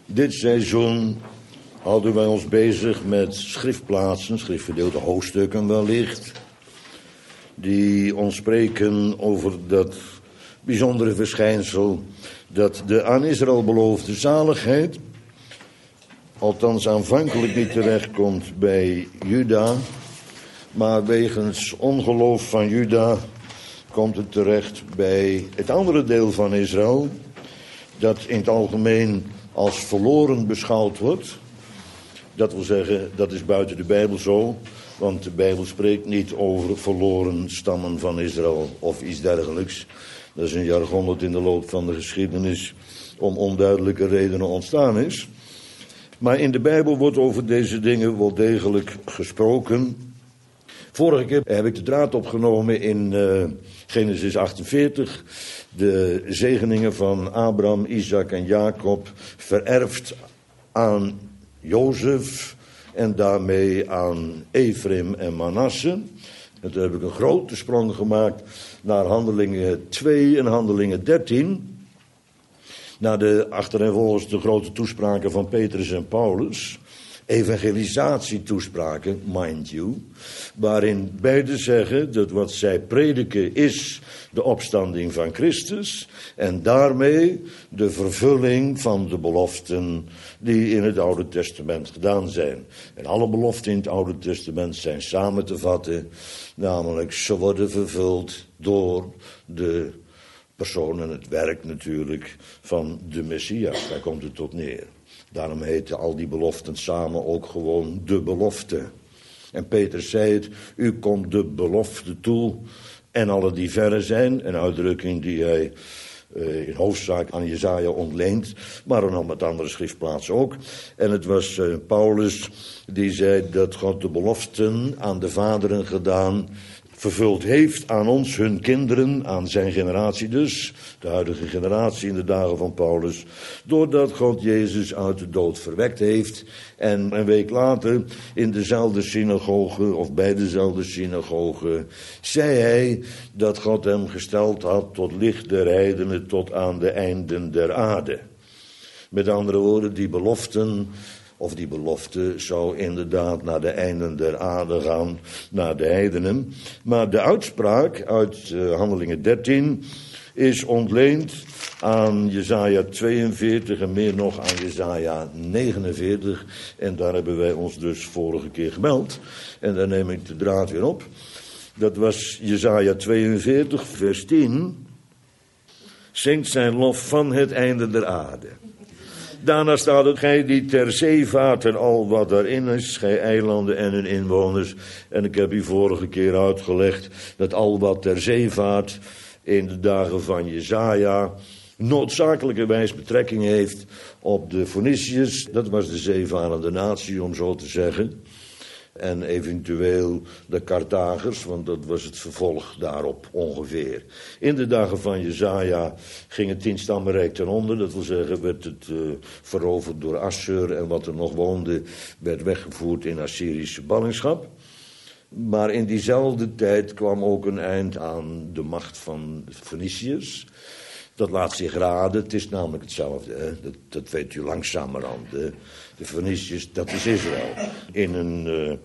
Dit seizoen houden wij ons bezig met schriftplaatsen, schriftgedeelte, hoofdstukken wellicht, die ons spreken over dat bijzondere verschijnsel dat de aan Israël beloofde zaligheid, althans aanvankelijk niet terechtkomt bij Juda, maar wegens ongeloof van Juda komt het terecht bij het andere deel van Israël, dat in het algemeen als verloren beschouwd wordt. Dat wil zeggen, dat is buiten de Bijbel zo, want de Bijbel spreekt niet over verloren stammen van Israël of iets dergelijks. Dat is een jargon dat in de loop van de geschiedenis om onduidelijke redenen ontstaan is. Maar in de Bijbel wordt over deze dingen wel degelijk gesproken. Vorige keer heb ik de draad opgenomen in Genesis 48. De zegeningen van Abraham, Isaac en Jacob vererfd aan Jozef en daarmee aan Efraim en Manasse. En toen heb ik een grote sprong gemaakt naar Handelingen 2 en Handelingen 13. Naar de achtereenvolgens de grote toespraken van Petrus en Paulus. Evangelisatietoespraken, mind you. Waarin beide zeggen dat wat zij prediken is de opstanding van Christus. En daarmee de vervulling van de beloften die in het Oude Testament gedaan zijn. En alle beloften in het Oude Testament zijn samen te vatten. Namelijk, ze worden vervuld door de persoon en het werk natuurlijk van de Messias. Daar komt het tot neer. Daarom heten al die beloften samen ook gewoon de belofte. En Petrus zei het, u komt de belofte toe en alle die verre zijn. Een uitdrukking die hij in hoofdzaak aan Jesaja ontleent, maar dan nog met andere schriftplaatsen ook. En het was Paulus die zei dat God de beloften aan de vaderen gedaan vervuld heeft aan ons, hun kinderen, aan zijn generatie dus, de huidige generatie in de dagen van Paulus, doordat God Jezus uit de dood verwekt heeft. En een week later in dezelfde synagoge, of bij dezelfde synagoge, zei hij dat God hem gesteld had tot licht der heidenen tot aan de einden der aarde. Met andere woorden, die belofte zou inderdaad naar de einden der aarde gaan, naar de heidenen. Maar de uitspraak uit Handelingen 13 is ontleend aan Jesaja 42 en meer nog aan Jesaja 49. En daar hebben wij ons dus vorige keer gemeld. En daar neem ik de draad weer op. Dat was Jesaja 42, vers 10. Zingt zijn lof van het einde der aarde. Daarna staat het, gij die ter zee vaart en al wat daarin is, gij eilanden en hun inwoners. En ik heb u vorige keer uitgelegd dat al wat ter zee vaart in de dagen van Jesaja noodzakelijkerwijs betrekking heeft op de Feniciërs. Dat was de zeevarende natie, om zo te zeggen. En eventueel de Carthagers, want dat was het vervolg daarop ongeveer. In de dagen van Jesaja ging het 10-stammenrijk ten onder. Dat wil zeggen, werd het veroverd door Assur en wat er nog woonde werd weggevoerd in Assyrische ballingschap. Maar in diezelfde tijd kwam ook een eind aan de macht van de Feniciërs. Dat laat zich raden, het is namelijk hetzelfde. Hè? Dat weet u langzamerhand. Hè? De Feniciërs, dat is Israël. In een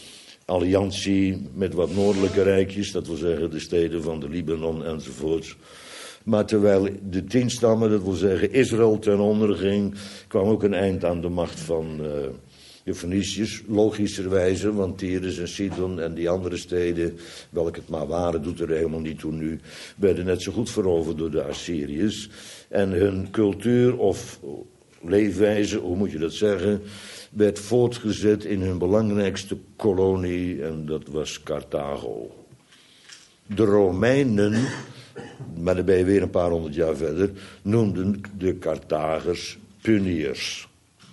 alliantie met wat noordelijke rijkjes, dat wil zeggen de steden van de Libanon enzovoorts. Maar terwijl de 10 stammen, dat wil zeggen Israël, ten onder ging, kwam ook een eind aan de macht van de Feniciërs, logischerwijze, want Tyrus en Sidon en die andere steden, welke het maar waren, doet er helemaal niet toe nu, werden net zo goed veroverd door de Assyriërs. En hun cultuur of leefwijze, hoe moet je dat zeggen, werd voortgezet in hun belangrijkste kolonie en dat was Carthago. De Romeinen, maar dan ben je weer een paar honderd jaar verder, noemden de Carthagers Puniërs.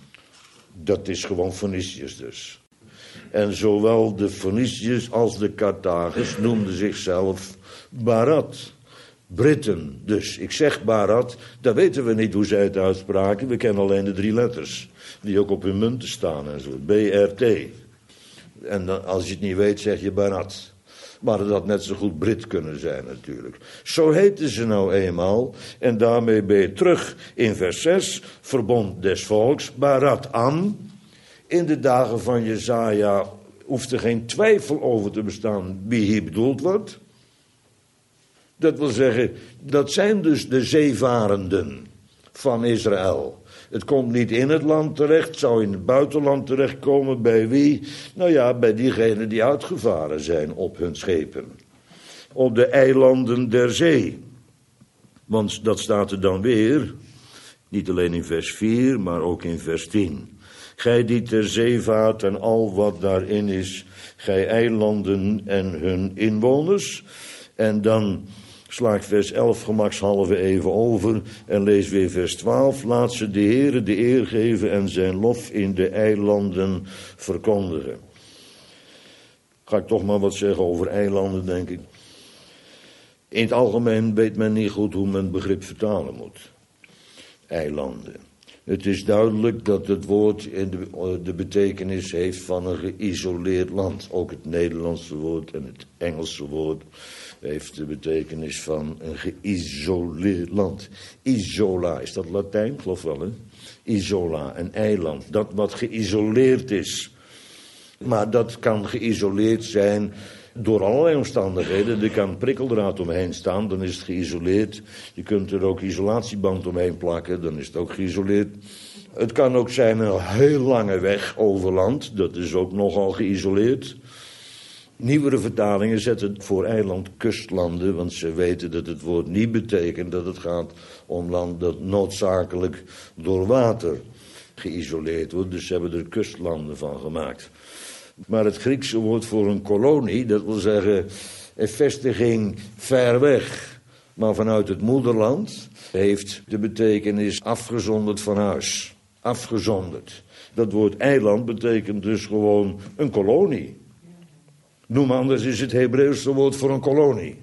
Dat is gewoon Feniciërs dus. En zowel de Feniciërs als de Carthagers noemden zichzelf Barat. Britten dus. Ik zeg Barat, daar weten we niet hoe zij het uitspraken. We kennen alleen de 3 letters. Die ook op hun munten staan en zo. BRT. En dan, als je het niet weet, zeg je Barat. Maar het had net zo goed Brit kunnen zijn natuurlijk. Zo heten ze nou eenmaal. En daarmee ben je terug in vers 6. Verbond des volks, Barat Am. In de dagen van Jesaja hoeft er geen twijfel over te bestaan wie hier bedoeld wordt. Dat wil zeggen, dat zijn dus de zeevarenden van Israël. Het komt niet in het land terecht, het zou in het buitenland terechtkomen. Bij wie? Nou ja, bij diegenen die uitgevaren zijn op hun schepen. Op de eilanden der zee. Want dat staat er dan weer, niet alleen in vers 4, maar ook in vers 10. Gij die ter zee vaart en al wat daarin is, gij eilanden en hun inwoners. En dan sla ik vers 11 gemakshalve even over en lees weer vers 12. Laat ze de Heere de eer geven en zijn lof in de eilanden verkondigen. Ga ik toch maar wat zeggen over eilanden, denk ik. In het algemeen weet men niet goed hoe men het begrip vertalen moet. Eilanden. Het is duidelijk dat het woord de betekenis heeft van een geïsoleerd land. Ook het Nederlandse woord en het Engelse woord heeft de betekenis van een geïsoleerd land. Isola, is dat Latijn? Geloof wel, hè? Isola, een eiland. Dat wat geïsoleerd is. Maar dat kan geïsoleerd zijn door allerlei omstandigheden. Er kan een prikkeldraad omheen staan, dan is het geïsoleerd. Je kunt er ook isolatieband omheen plakken, dan is het ook geïsoleerd. Het kan ook zijn een heel lange weg over land, dat is ook nogal geïsoleerd. Nieuwere vertalingen zetten voor eiland kustlanden, want ze weten dat het woord niet betekent dat het gaat om land dat noodzakelijk door water geïsoleerd wordt. Dus ze hebben er kustlanden van gemaakt. Maar het Griekse woord voor een kolonie, dat wil zeggen een vestiging ver weg, maar vanuit het moederland, heeft de betekenis afgezonderd van huis. Afgezonderd. Dat woord eiland betekent dus gewoon een kolonie. Noem anders is het Hebreeuwse woord voor een kolonie.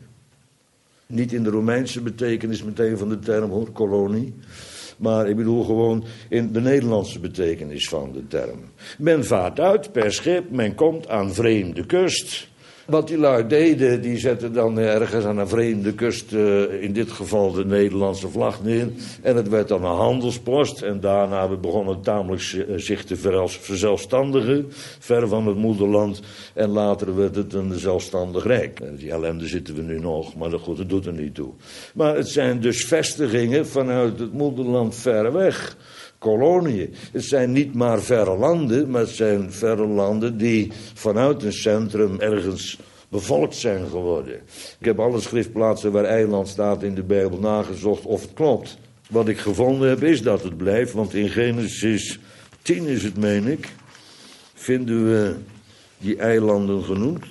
Niet in de Romeinse betekenis meteen van de term hoor, kolonie. Maar ik bedoel gewoon in de Nederlandse betekenis van de term. Men vaart uit per schip, men komt aan vreemde kust. Wat die lui deden, die zetten dan ergens aan een vreemde kust, in dit geval de Nederlandse vlag neer. En het werd dan een handelspost. En daarna begon het tamelijk zich te verzelfstandigen, ver van het moederland. En later werd het een zelfstandig rijk. Die ellende zitten we nu nog, maar goed, dat doet er niet toe. Maar het zijn dus vestigingen vanuit het moederland ver weg. Koloniën. Het zijn niet maar verre landen, maar het zijn verre landen die vanuit een centrum ergens bevolkt zijn geworden. Ik heb alle schriftplaatsen waar eiland staat in de Bijbel nagezocht of het klopt. Wat ik gevonden heb is dat het blijft, want in Genesis 10 is het, meen ik, vinden we die eilanden genoemd.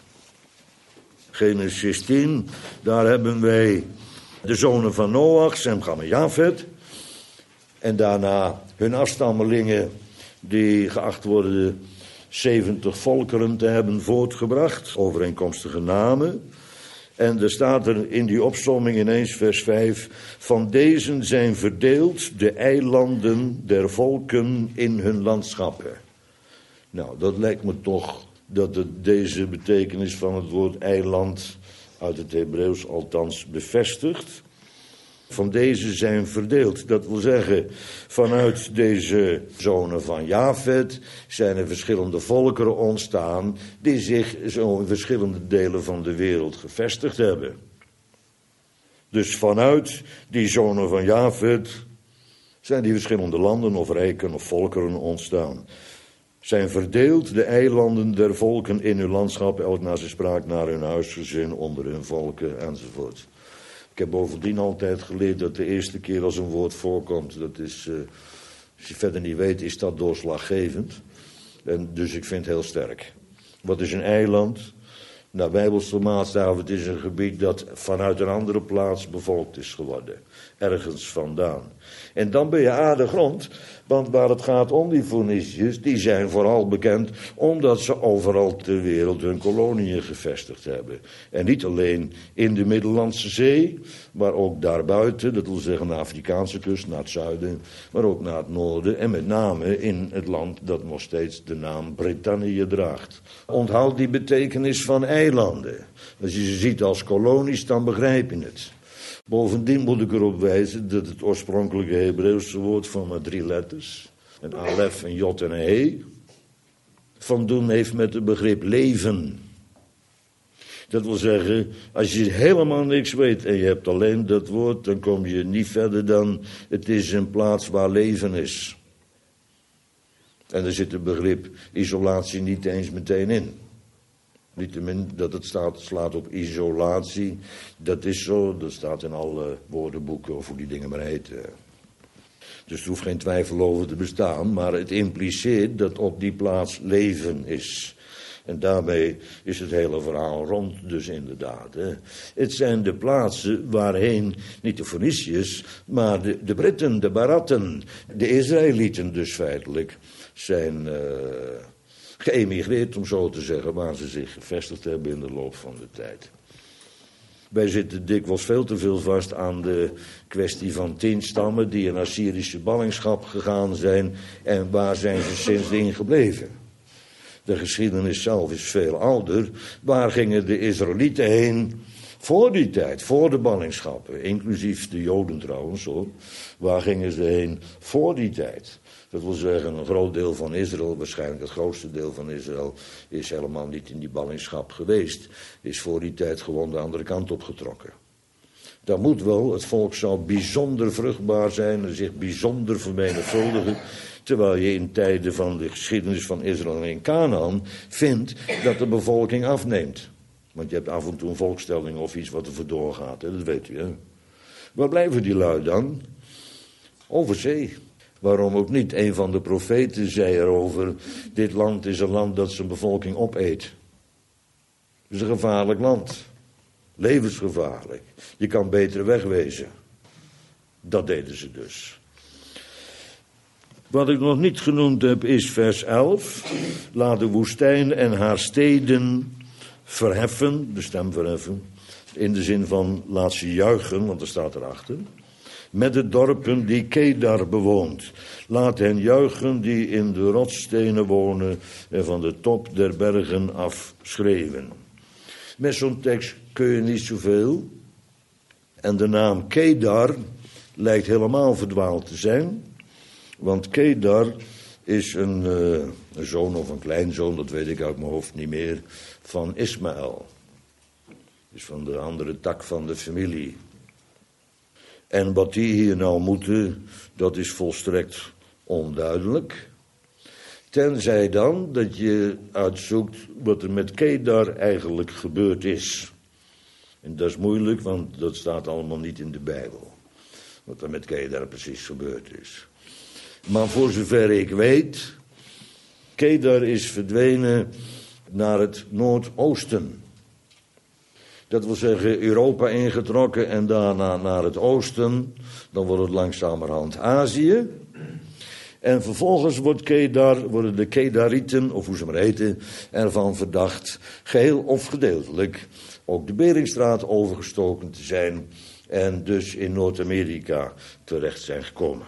Genesis 10, daar hebben wij de zonen van Noach, Sem, Cham en Jafet. En daarna hun afstammelingen die geacht worden 70 volkeren te hebben voortgebracht. Overeenkomstige namen. En er staat er in die opsomming ineens vers 5. Van deze zijn verdeeld de eilanden der volken in hun landschappen. Nou, dat lijkt me toch dat het deze betekenis van het woord eiland uit het Hebreeuws althans bevestigt. Van deze zijn verdeeld. Dat wil zeggen, vanuit deze zonen van Jafet zijn er verschillende volkeren ontstaan die zich zo in verschillende delen van de wereld gevestigd hebben. Dus vanuit die zonen van Jafet zijn die verschillende landen of rijken of volkeren ontstaan. Zijn verdeeld de eilanden der volken in hun landschap, elk naar zijn spraak, naar hun huisgezin, onder hun volken enzovoort. Ik heb bovendien altijd geleerd dat de eerste keer als een woord voorkomt, dat is, als je verder niet weet, is dat doorslaggevend. En dus ik vind het heel sterk. Wat is een eiland? Naar Bijbelse maatstaf, het is een gebied dat vanuit een andere plaats bevolkt is geworden. Ergens vandaan. En dan ben je aardig rond, want waar het gaat om die Foeniciërs, die zijn vooral bekend omdat ze overal ter wereld hun koloniën gevestigd hebben. En niet alleen in de Middellandse Zee, maar ook daarbuiten, dat wil zeggen naar de Afrikaanse kust, naar het zuiden, maar ook naar het noorden. En met name in het land dat nog steeds de naam Brittannië draagt. Onthoud die betekenis van eiland. eilanden. Als je ze ziet als kolonies, dan begrijp je het. Bovendien moet ik erop wijzen dat het oorspronkelijke Hebreeuwse woord van maar 3 letters, een alef, een jot en een he, van doen heeft met het begrip leven. Dat wil zeggen, als je helemaal niks weet en je hebt alleen dat woord, dan kom je niet verder dan het is een plaats waar leven is. En daar zit het begrip isolatie niet eens meteen in. Niettemin dat het slaat op isolatie, dat is zo, dat staat in alle woordenboeken of hoe die dingen maar heten. Dus er hoeft geen twijfel over te bestaan, maar het impliceert dat op die plaats leven is. En daarmee is het hele verhaal rond dus inderdaad. Hè. Het zijn de plaatsen waarheen, niet de Feniciërs, maar de Britten, de Baratten, de Israëlieten dus feitelijk, zijn geëmigreerd, om zo te zeggen, waar ze zich gevestigd hebben in de loop van de tijd. Wij zitten dikwijls veel te veel vast aan de kwestie van 10 stammen die in Assyrische ballingschap gegaan zijn en waar zijn ze sindsdien gebleven. De geschiedenis zelf is veel ouder. Waar gingen de Israëlieten heen voor die tijd, voor de ballingschappen, inclusief de Joden trouwens hoor. Waar gingen ze heen voor die tijd? Dat wil zeggen, een groot deel van Israël, waarschijnlijk het grootste deel van Israël, is helemaal niet in die ballingschap geweest. Is voor die tijd gewoon de andere kant opgetrokken. Dat moet wel, het volk zou bijzonder vruchtbaar zijn en zich bijzonder vermenigvuldigen. Terwijl je in tijden van de geschiedenis van Israël en Kanaan vindt dat de bevolking afneemt. Want je hebt af en toe een volkstelling of iets wat er vandoor gaat, hè? Dat weet u. Hè? Waar blijven die lui dan? Over zee. Waarom ook niet? Een van de profeten zei erover, dit land is een land dat zijn bevolking opeet. Het is een gevaarlijk land. Levensgevaarlijk. Je kan beter wegwezen. Dat deden ze dus. Wat ik nog niet genoemd heb is vers 11. Laat de woestijn en haar steden verheffen, de stem verheffen. In de zin van laat ze juichen, want er staat erachter. Met de dorpen die Kedar bewoont. Laat hen juichen die in de rotsstenen wonen en van de top der bergen af schreeuwen. Met zo'n tekst kun je niet zoveel. En de naam Kedar lijkt helemaal verdwaald te zijn. Want Kedar is een zoon of een kleinzoon, dat weet ik uit mijn hoofd niet meer, van Ismaël. Dus van de andere tak van de familie. En wat die hier nou moeten, dat is volstrekt onduidelijk. Tenzij dan dat je uitzoekt wat er met Kedar eigenlijk gebeurd is. En dat is moeilijk, want dat staat allemaal niet in de Bijbel. Wat er met Kedar precies gebeurd is. Maar voor zover ik weet, Kedar is verdwenen naar het noordoosten. Dat wil zeggen Europa ingetrokken en daarna naar het oosten. Dan wordt het langzamerhand Azië. En vervolgens worden de Kedarieten, of hoe ze maar heten, ervan verdacht, geheel of gedeeltelijk, ook de Beringstraat overgestoken te zijn en dus in Noord-Amerika terecht zijn gekomen.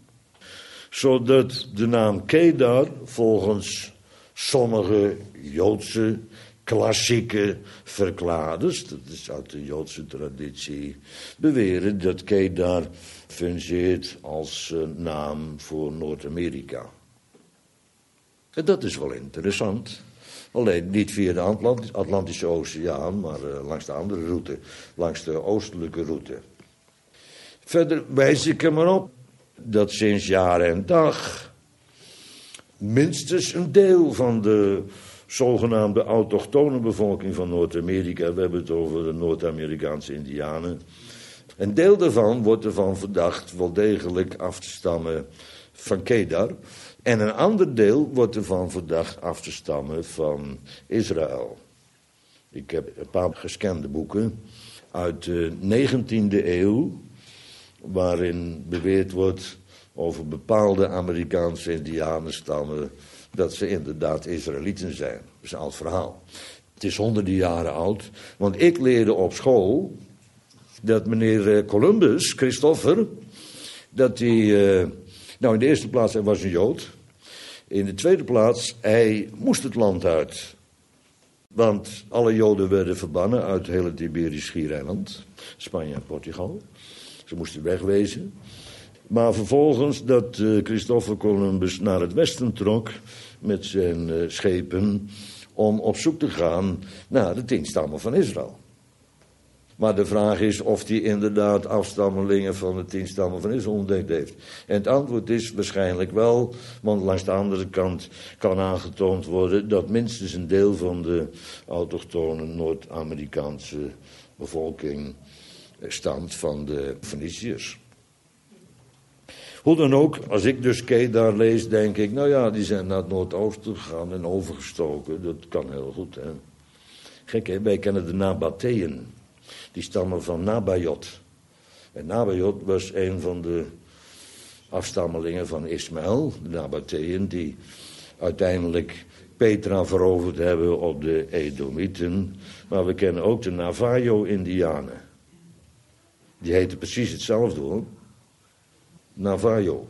Zodat de naam Kedar volgens sommige Joodse klassieke verklaarders, dat is uit de Joodse traditie, beweren dat Kedar fungeert als naam voor Noord-Amerika. En dat is wel interessant. Alleen niet via de Atlantische Oceaan, maar langs de andere route, langs de oostelijke route. Verder wijs ik er maar op dat sinds jaar en dag minstens een deel van de zogenaamde autochtone bevolking van Noord-Amerika, we hebben het over de Noord-Amerikaanse Indianen, een deel daarvan wordt ervan verdacht wel degelijk af te stammen van Kedar. En een ander deel wordt ervan verdacht af te stammen van Israël. Ik heb een paar gescande boeken uit de 19e eeuw, waarin beweerd wordt over bepaalde Amerikaanse indianenstammen dat ze inderdaad Israëlieten zijn. Dat is een oud verhaal. Het is honderden jaren oud, want ik leerde op school dat meneer Columbus, Christopher, dat hij, nou in de eerste plaats hij was een Jood. In de tweede plaats, hij moest het land uit. Want alle Joden werden verbannen uit het hele Iberisch Schiereiland, Spanje en Portugal. Ze moesten wegwezen. Maar vervolgens dat Christoffel Columbus naar het westen trok met zijn schepen om op zoek te gaan naar de 10 stammen van Israël. Maar de vraag is of hij inderdaad afstammelingen van de 10 stammen van Israël ontdekt heeft. En het antwoord is waarschijnlijk wel, want langs de andere kant kan aangetoond worden dat minstens een deel van de autochtone Noord-Amerikaanse bevolking stamt van de Feniciërs. Hoe dan ook, als ik dus Kedar lees, denk ik, nou ja, die zijn naar het noordoosten gegaan en overgestoken. Dat kan heel goed, hè. Gek, hè? Wij kennen de Nabateeën. Die stammen van Nabajot. En Nabajot was een van de afstammelingen van Ismaël, de Nabateeën, die uiteindelijk Petra veroverd hebben op de Edomieten. Maar we kennen ook de Navajo-Indianen. Die heten precies hetzelfde, hoor. Navajo.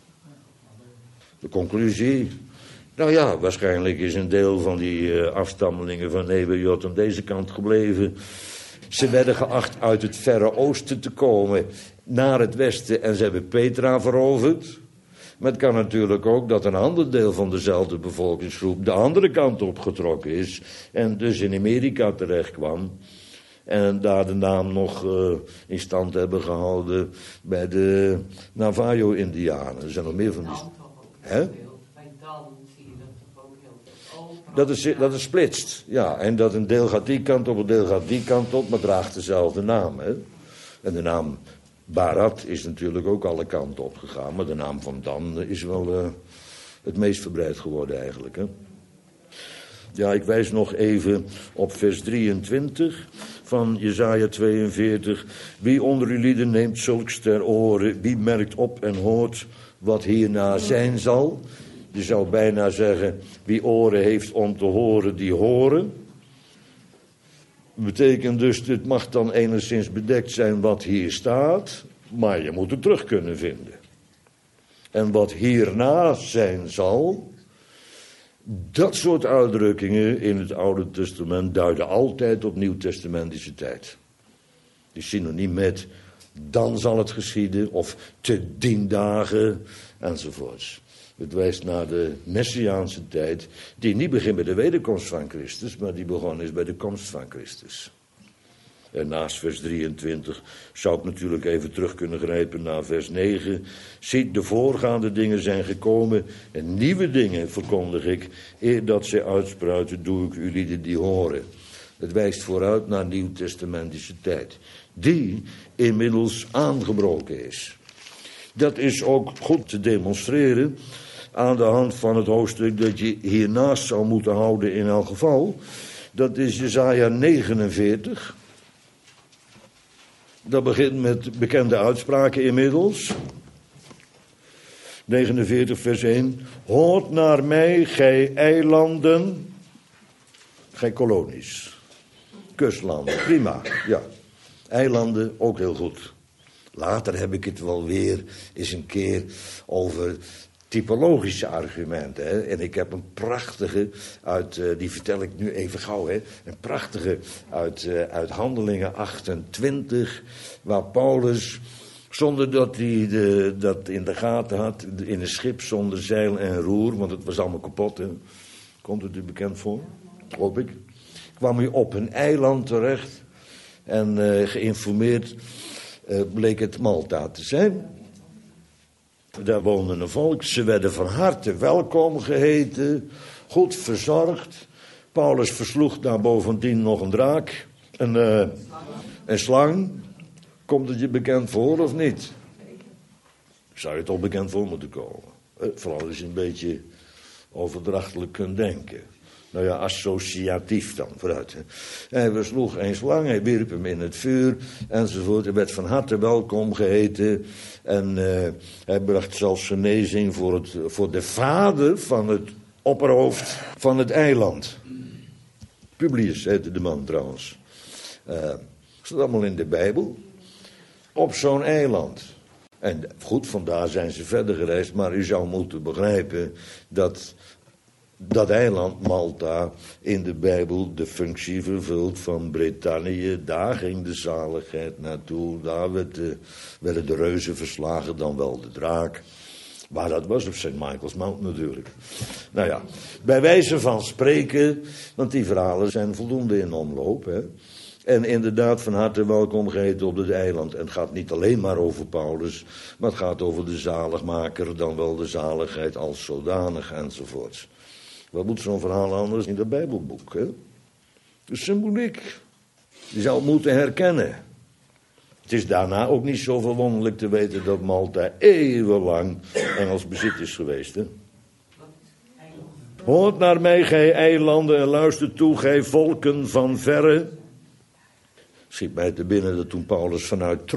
De conclusie? Nou ja, waarschijnlijk is een deel van die afstammelingen van Nabajot aan deze kant gebleven. Ze werden geacht uit het Verre Oosten te komen naar het westen en ze hebben Petra veroverd. Maar het kan natuurlijk ook dat een ander deel van dezelfde bevolkingsgroep de andere kant opgetrokken is en dus in Amerika terecht kwam. En daar de naam nog in stand hebben gehouden bij de Navajo-Indianen. Er zijn nog meer van die... Hè? Bij Dan zie je dat toch ook heel veel. Dat is splitst, ja. En dat een deel gaat die kant op, een deel gaat die kant op, maar draagt dezelfde naam, hè. En de naam Barat is natuurlijk ook alle kanten op gegaan. Maar de naam van Dan is wel het meest verbreid geworden eigenlijk, hè. Ja, ik wijs nog even op vers 23 van Jesaja 42. Wie onder uw lieden neemt zulks ter oren, wie merkt op en hoort wat hierna zijn zal. Je zou bijna zeggen, wie oren heeft om te horen, die horen. Betekent dus, het mag dan enigszins bedekt zijn wat hier staat, maar je moet het terug kunnen vinden. En wat hierna zijn zal, dat soort uitdrukkingen in het Oude Testament duiden altijd op Nieuwtestamentische tijd. Die is synoniem met dan zal het geschieden of te dien dagen enzovoorts. Het wijst naar de Messiaanse tijd, die niet begint bij de wederkomst van Christus, maar die begonnen is bij de komst van Christus. En naast vers 23 zou ik natuurlijk even terug kunnen grijpen naar vers 9. Ziet, de voorgaande dingen zijn gekomen en nieuwe dingen verkondig ik. Eer dat zij uitspruiten, doe ik u lieden die horen. Het wijst vooruit naar nieuwtestamentische tijd, die inmiddels aangebroken is. Dat is ook goed te demonstreren aan de hand van het hoofdstuk dat je hiernaast zou moeten houden in elk geval. Dat is Jesaja 49. Dat begint met bekende uitspraken inmiddels. 49 vers 1. Hoort naar mij, gij eilanden, gij kolonies. Kustlanden, prima, ja. Eilanden, ook heel goed. Later heb ik het wel weer eens een keer over typologische argumenten. Hè? En ik heb een prachtige die vertel ik nu even gauw. Hè? Een prachtige uit Handelingen 28, waar Paulus, zonder dat hij dat in de gaten had, in een schip zonder zeil en roer, want het was allemaal kapot. Hè? Komt het u bekend voor? Hoop ik. Kwam hij op een eiland terecht en geïnformeerd bleek het Malta te zijn. Daar woonde een volk. Ze werden van harte welkom geheten, goed verzorgd. Paulus versloeg daar bovendien nog een draak, een slang. Komt het je bekend voor of niet? Zou je toch bekend voor moeten komen? Vooral als je een beetje overdrachtelijk kunt denken. Nou ja, associatief dan, vooruit. Hè. Hij versloeg een slang, hij wierp hem in het vuur, enzovoort. Hij werd van harte welkom geheten. En hij bracht zelfs genezing voor de vader van het opperhoofd van het eiland. Publius heette de man trouwens. Staat allemaal in de Bijbel. Op zo'n eiland. En goed, vandaar zijn ze verder gereisd, maar u zou moeten begrijpen dat dat eiland Malta in de Bijbel de functie vervult van Brittannië. Daar ging de zaligheid naartoe. Daar werden de reuzen verslagen, dan wel de draak. Maar dat was op St. Michael's Mount natuurlijk. Nou ja, bij wijze van spreken, want die verhalen zijn voldoende in omloop. Hè? En inderdaad van harte welkom geheten op het eiland. En het gaat niet alleen maar over Paulus, maar het gaat over de zaligmaker, dan wel de zaligheid als zodanig enzovoorts. Wat moet zo'n verhaal anders in dat Bijbelboek? Hè? De symboliek. Je zou het moeten herkennen. Het is daarna ook niet zo verwonderlijk te weten dat Malta eeuwenlang Engels bezit is geweest. Hè? Hoort naar mij, gij eilanden, en luister toe, gij volken van verre. Schiet mij te binnen dat toen Paulus vanuit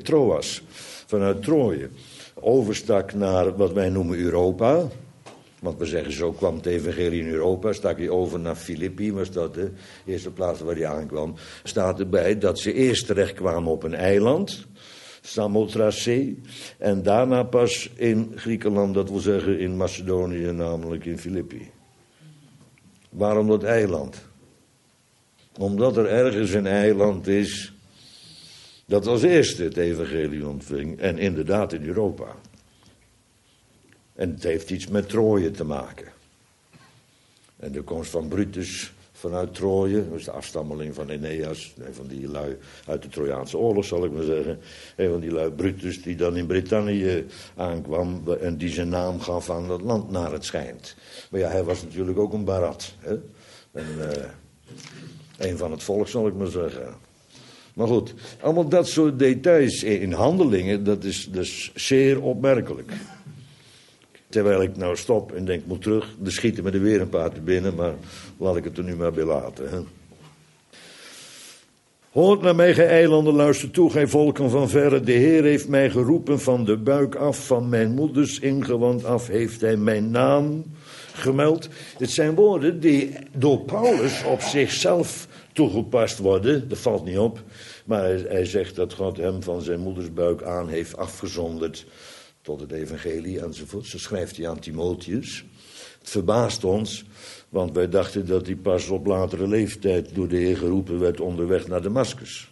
Troje, overstak naar wat wij noemen Europa. Want we zeggen, zo kwam het evangelie in Europa. Stak hij over naar Filippi, was dat de eerste plaats waar hij aankwam. Staat erbij dat ze eerst terecht kwamen op een eiland, Samothrace. En daarna pas in Griekenland, dat wil zeggen in Macedonië, namelijk in Filippi. Waarom dat eiland? Omdat er ergens een eiland is dat als eerste het evangelie ontving. En inderdaad in Europa. En het heeft iets met Troje te maken. En de komst van Brutus vanuit Troje, dat is de afstammeling van Aeneas, een van die lui uit de Trojaanse oorlog zal ik maar zeggen. Een van die lui Brutus die dan in Brittannië aankwam en die zijn naam gaf aan dat land naar het schijnt. Maar ja, hij was natuurlijk ook een barat. Hè? Een van het volk zal ik maar zeggen. Maar goed, allemaal dat soort details in handelingen, dat is dus zeer opmerkelijk. Terwijl ik nou stop en denk, moet terug, er schieten me er weer een paar te binnen, maar laat ik het er nu maar bij laten. Hè. Hoort naar mij, gij eilanden, luister toe, gij volken van verre. De Heer heeft mij geroepen van de buik af, van mijn moeders ingewand af, heeft hij mijn naam gemeld. Het zijn woorden die door Paulus op zichzelf toegepast worden, dat valt niet op. Maar hij zegt dat God hem van zijn moeders buik aan heeft afgezonderd tot het evangelie enzovoort. Zo schrijft hij aan Timotheus. Het verbaast ons, want wij dachten dat hij pas op latere leeftijd door de Heer geroepen werd onderweg naar Damascus.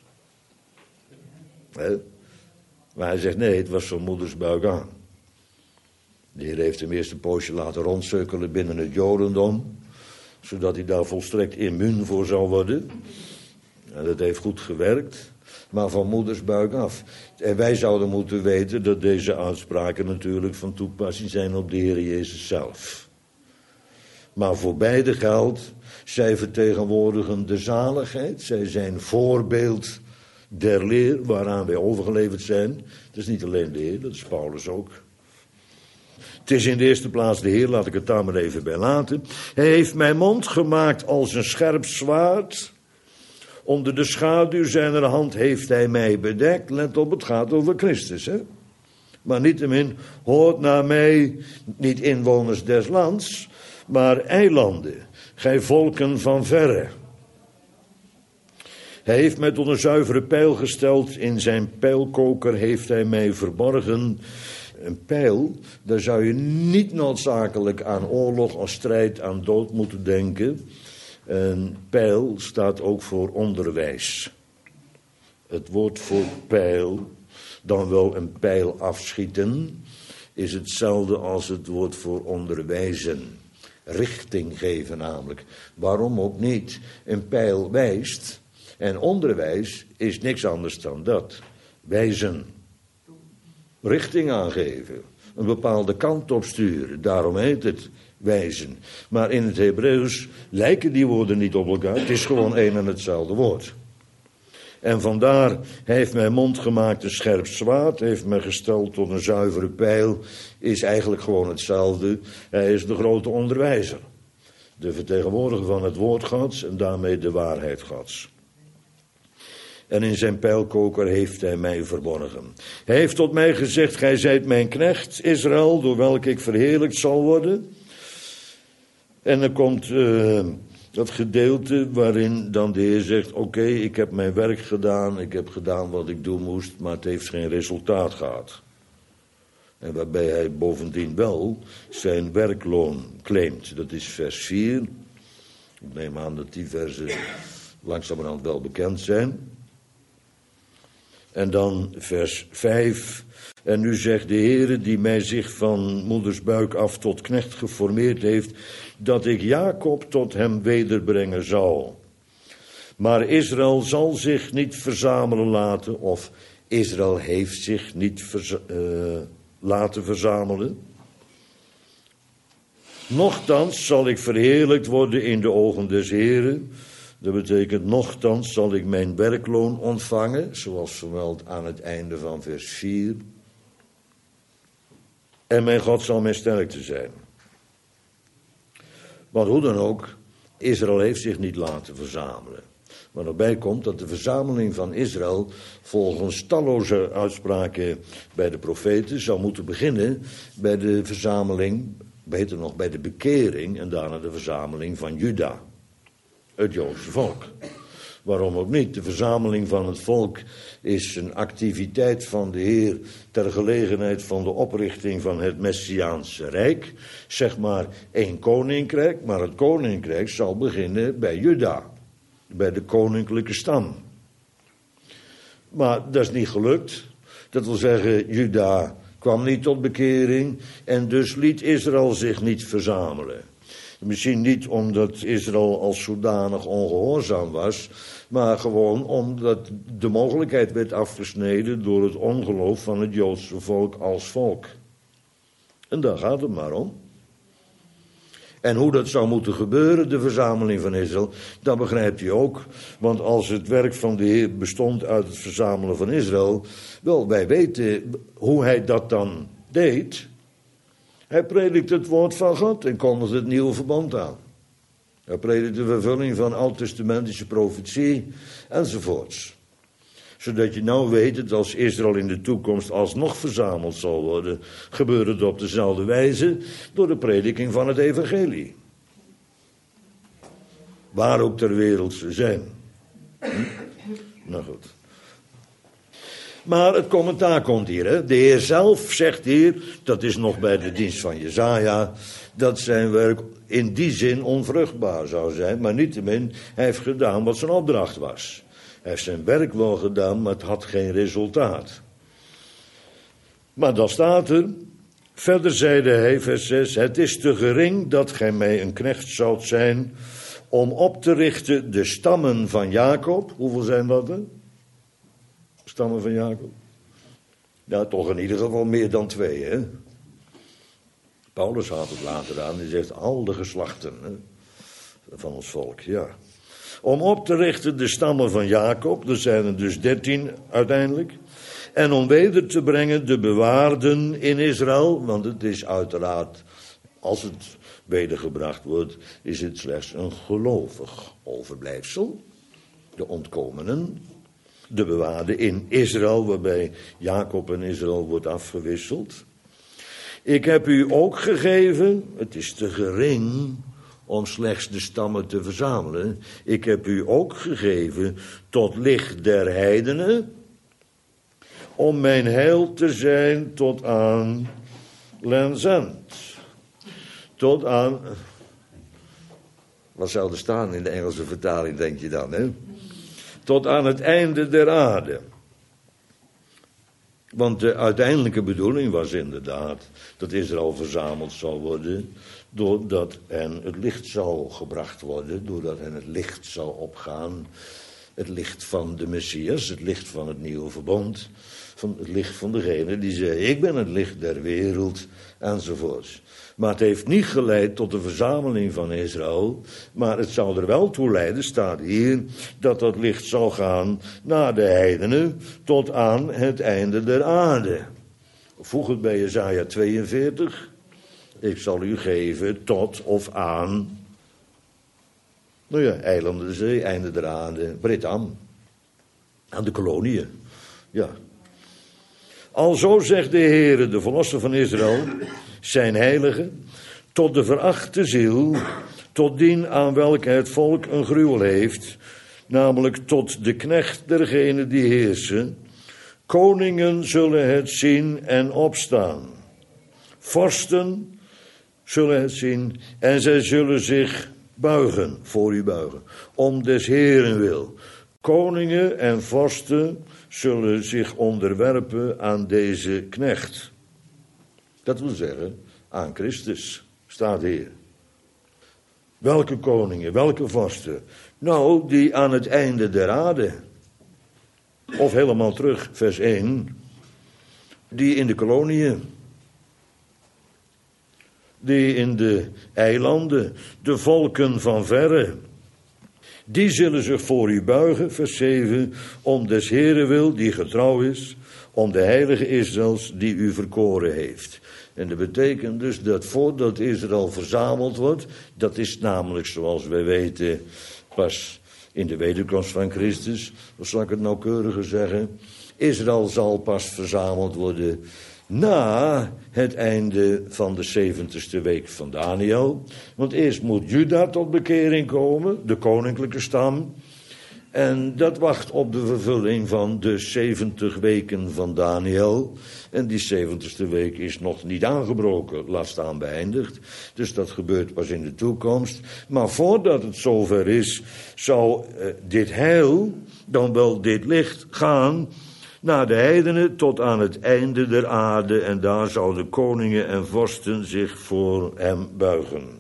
Maar hij zegt nee, het was van moeders buik aan. De Heer heeft hem eerst een poosje laten rondsukkelen binnen het Jodendom, zodat hij daar volstrekt immuun voor zou worden. En dat heeft goed gewerkt. Maar van moeders buik af. En wij zouden moeten weten dat deze uitspraken natuurlijk van toepassing zijn op de Heer Jezus zelf. Maar voor beide geldt, zij vertegenwoordigen de zaligheid. Zij zijn voorbeeld der leer waaraan wij overgeleverd zijn. Het is niet alleen de Heer, dat is Paulus ook. Het is in de eerste plaats de Heer, laat ik het daar maar even bij laten. Hij heeft mijn mond gemaakt als een scherp zwaard. Onder de schaduw zijner hand heeft hij mij bedekt. Let op, het gaat over Christus, hè. Maar niettemin, hoort naar mij, niet inwoners des lands, maar eilanden, gij volken van verre. Hij heeft mij tot een zuivere pijl gesteld, in zijn pijlkoker heeft hij mij verborgen. Een pijl, daar zou je niet noodzakelijk aan oorlog of strijd, aan dood moeten denken. Een pijl staat ook voor onderwijs. Het woord voor pijl, dan wel een pijl afschieten, is hetzelfde als het woord voor onderwijzen. Richting geven namelijk. Waarom ook niet? Een pijl wijst en onderwijs is niks anders dan dat. Wijzen. Richting aangeven. Een bepaalde kant op sturen. Daarom heet het wijzen. Maar in het Hebreeuws lijken die woorden niet op elkaar. Het is gewoon één en hetzelfde woord. En vandaar, hij heeft mijn mond gemaakt een scherp zwaard, heeft mij gesteld tot een zuivere pijl, is eigenlijk gewoon hetzelfde. Hij is de grote onderwijzer. De vertegenwoordiger van het woord Gods en daarmee de waarheid Gods. En in zijn pijlkoker heeft hij mij verborgen. Hij heeft tot mij gezegd, gij zijt mijn knecht, Israël, door welke ik verheerlijkt zal worden. En er komt dat gedeelte waarin dan de Heer zegt, oké, ik heb mijn werk gedaan, ik heb gedaan wat ik doen moest, maar het heeft geen resultaat gehad. En waarbij hij bovendien wel zijn werkloon claimt. Dat is vers 4. Ik neem aan dat die versen langzamerhand wel bekend zijn. En dan vers 5. En nu zegt de Heere, die mij zich van moeders buik af tot knecht geformeerd heeft, dat ik Jacob tot hem wederbrengen zal. Maar Israël zal zich niet verzamelen laten, of Israël heeft zich niet laten verzamelen. Nochtans zal ik verheerlijkt worden in de ogen des Heren. Dat betekent, nochtans zal ik mijn werkloon ontvangen, zoals vermeld aan het einde van vers 4. En mijn God zal mijn sterkte zijn. Want hoe dan ook, Israël heeft zich niet laten verzamelen. Maar erbij komt dat de verzameling van Israël volgens talloze uitspraken bij de profeten zou moeten beginnen bij de verzameling, beter nog bij de bekering en daarna de verzameling van Juda, het Joodse volk. Waarom ook niet? De verzameling van het volk is een activiteit van de Heer ter gelegenheid van de oprichting van het Messiaanse Rijk. Zeg maar één koninkrijk, maar het koninkrijk zal beginnen bij Juda, bij de koninklijke stam. Maar dat is niet gelukt. Dat wil zeggen, Juda kwam niet tot bekering en dus liet Israël zich niet verzamelen. Misschien niet omdat Israël als zodanig ongehoorzaam was, maar gewoon omdat de mogelijkheid werd afgesneden door het ongeloof van het Joodse volk als volk. En daar gaat het maar om. En hoe dat zou moeten gebeuren, de verzameling van Israël, dat begrijpt u ook. Want als het werk van de Heer bestond uit het verzamelen van Israël, wel, wij weten hoe hij dat dan deed. Hij predikte het woord van God en kondigde het nieuwe verbond aan. Hij predikte de vervulling van oud-testamentische profetie enzovoorts. Zodat je nou weet dat als Israël in de toekomst alsnog verzameld zal worden, gebeurt het op dezelfde wijze door de prediking van het evangelie. Waar ook ter wereld ze zijn. Nou goed. Maar het commentaar komt hier. Hè? De Heer zelf zegt hier, dat is nog bij de dienst van Jesaja, dat zijn werk in die zin onvruchtbaar zou zijn. Maar niettemin, hij heeft gedaan wat zijn opdracht was. Hij heeft zijn werk wel gedaan, maar het had geen resultaat. Maar dan staat er, verder zeide hij, vers 6, het is te gering dat gij mij een knecht zoudt zijn om op te richten de stammen van Jacob. Hoeveel zijn dat er? Stammen van Jacob? Ja, toch in ieder geval meer dan 2, hè? Paulus haalt het later aan, die zegt al de geslachten, hè, van ons volk, ja. Om op te richten de stammen van Jacob, er zijn er dus 13 uiteindelijk. En om weder te brengen de bewaarden in Israël, want het is uiteraard, als het wedergebracht wordt, is het slechts een gelovig overblijfsel. De ontkomenen, de bewaarden in Israël, waarbij Jacob en Israël wordt afgewisseld. Ik heb u ook gegeven, het is te gering om slechts de stammen te verzamelen. Ik heb u ook gegeven tot licht der heidenen, om mijn heil te zijn tot aan l'enzend. Tot aan, wat zou er staan in de Engelse vertaling, denk je dan, hè? Tot aan het einde der aarde. Want de uiteindelijke bedoeling was inderdaad dat Israël verzameld zou worden, doordat hen het licht zou gebracht worden, doordat hen het licht zou opgaan. Het licht van de Messias, het licht van het nieuwe verbond, van het licht van degene die zei, ik ben het licht der wereld, enzovoorts. Maar het heeft niet geleid tot de verzameling van Israël, maar het zou er wel toe leiden, staat hier, dat dat licht zal gaan naar de heidenen tot aan het einde der aarde. Voeg het bij Jesaja 42. Ik zal u geven tot of aan, nou ja, eilanden de zee, einde der aarde, Britam, aan de koloniën, ja. Alzo zegt de Heere, de verlosser van Israël, zijn heilige, tot de verachte ziel, tot dien aan welke het volk een gruwel heeft, namelijk tot de knecht dergenen die heersen. Koningen zullen het zien en opstaan. Vorsten zullen het zien en zij zullen zich buigen, voor u buigen, om des Heeren wil. Koningen en vorsten zullen zich onderwerpen aan deze knecht. Dat wil zeggen, aan Christus, staat hier. Welke koningen, welke vorsten? Nou, die aan het einde der aarde. Of helemaal terug, vers 1. Die in de koloniën. Die in de eilanden, de volken van verre. Die zullen zich voor u buigen, vers 7, om des Heeren wil, die getrouw is, om de heilige Israëls, die u verkoren heeft. En dat betekent dus dat voordat Israël verzameld wordt, dat is namelijk, zoals wij weten, pas in de wederkomst van Christus, of zal ik het nauwkeuriger zeggen, Israël zal pas verzameld worden na het einde van de 70ste week van Daniel. Want eerst moet Juda tot bekering komen, de koninklijke stam. En dat wacht op de vervulling van de 70 weken van Daniel. En die 70ste week is nog niet aangebroken, laat staan beëindigd. Dus dat gebeurt pas in de toekomst. Maar voordat het zover is, zou dit heil, dan wel dit licht, gaan naar de heidenen tot aan het einde der aarde. En daar zouden koningen en vorsten zich voor hem buigen.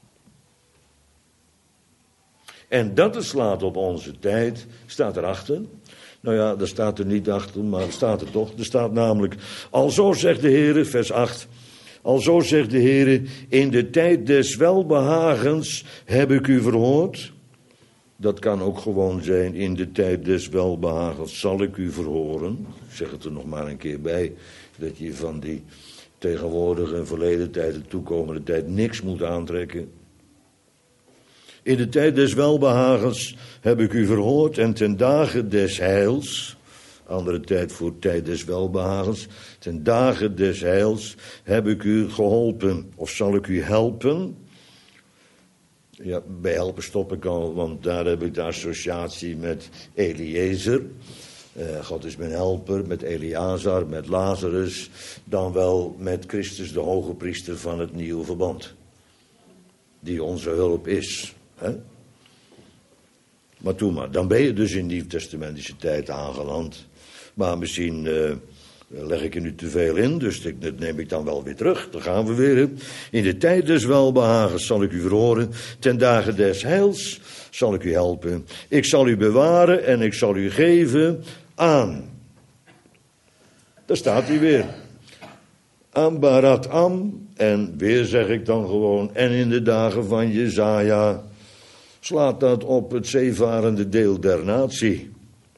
En dat het slaat op onze tijd, staat erachter. Nou ja, dat staat er niet achter, maar het staat er toch. Er staat namelijk, alzo zegt de Heere, vers 8. Alzo zegt de Heere, in de tijd des welbehagens heb ik u verhoord. Dat kan ook gewoon zijn, in de tijd des welbehagens zal ik u verhoren. Ik zeg het er nog maar een keer bij, dat je van die tegenwoordige en verleden tijd en toekomende tijd niks moet aantrekken. In de tijd des welbehagens heb ik u verhoord en ten dagen des heils, andere tijd voor tijd des welbehagens, ten dagen des heils heb ik u geholpen, of zal ik u helpen. Ja, bij helpen stop ik al, want daar heb ik de associatie met Eliezer. God is mijn helper, met Eleazar, met Lazarus, dan wel met Christus de hoge priester van het nieuwe verbond. Die onze hulp is. He? Maar toen maar, dan ben je dus in nieuwtestamentische tijd aangeland. Maar misschien leg ik er nu te veel in, dus dat neem ik dan wel weer terug. Dan gaan we weer. In de tijd des welbehagens zal ik u verhoren. Ten dagen des heils zal ik u helpen. Ik zal u bewaren en ik zal u geven aan. Daar staat hij weer. Aan Barat Am. En weer zeg ik dan gewoon. En in de dagen van Jesaja slaat dat op het zeevarende deel der natie.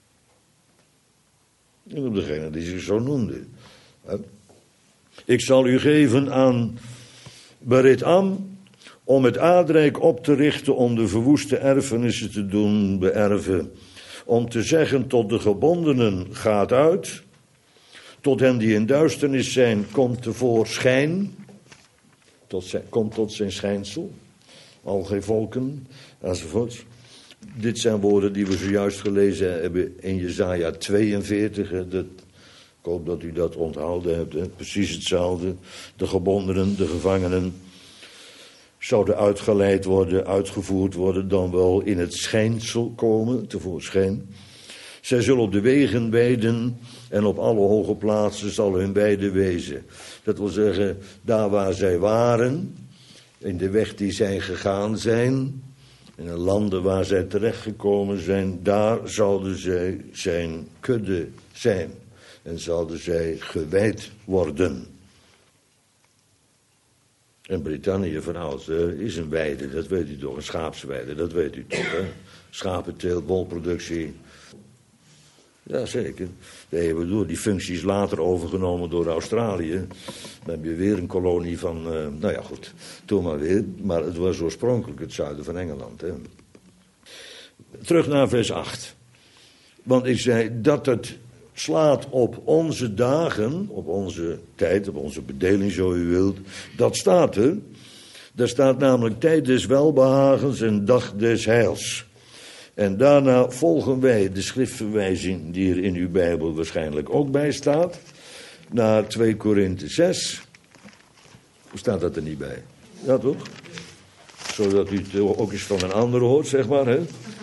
En op degene die zich zo noemde. Ik zal u geven aan Barit Am, om het aardrijk op te richten, om de verwoeste erfenissen te doen beërven. Om te zeggen tot de gebondenen, gaat uit. Tot hen die in duisternis zijn, komt tevoorschijn. Komt tot zijn schijnsel. Al geen volken, enzovoort. Dit zijn woorden die we zojuist gelezen hebben in Jesaja 42. Ik hoop dat u dat onthouden hebt. Precies hetzelfde. De gebondenen, de gevangenen zouden uitgeleid worden, uitgevoerd worden, dan wel in het schijnsel komen, tevoorschijn. Zij zullen op de wegen weiden en op alle hoge plaatsen zal hun weide wezen. Dat wil zeggen, daar waar zij waren, in de weg die zij gegaan zijn, in de landen waar zij terechtgekomen zijn, daar zouden zij zijn kudde zijn. En zouden zij gewijd worden. En Brittannië van oudsher is een weide, dat weet u toch, een schaapsweide, dat weet u toch, hè? Schapenteelt, wolproductie. Jazeker. Daar hebben we door die functies later overgenomen door Australië. Dan heb je weer een kolonie van, nou ja goed, toen maar weer. Maar het was oorspronkelijk het zuiden van Engeland. Hè. Terug naar vers 8. Want ik zei dat het slaat op onze dagen, op onze tijd, op onze bedeling zo u wilt. Dat staat er. Daar staat namelijk tijd des welbehagens en dag des heils. En daarna volgen wij de schriftverwijzing die er in uw Bijbel waarschijnlijk ook bij staat. Naar 2 Korinthe 6. Staat dat er niet bij? Ja, toch? Zodat u het ook eens van een ander hoort, zeg maar, hè?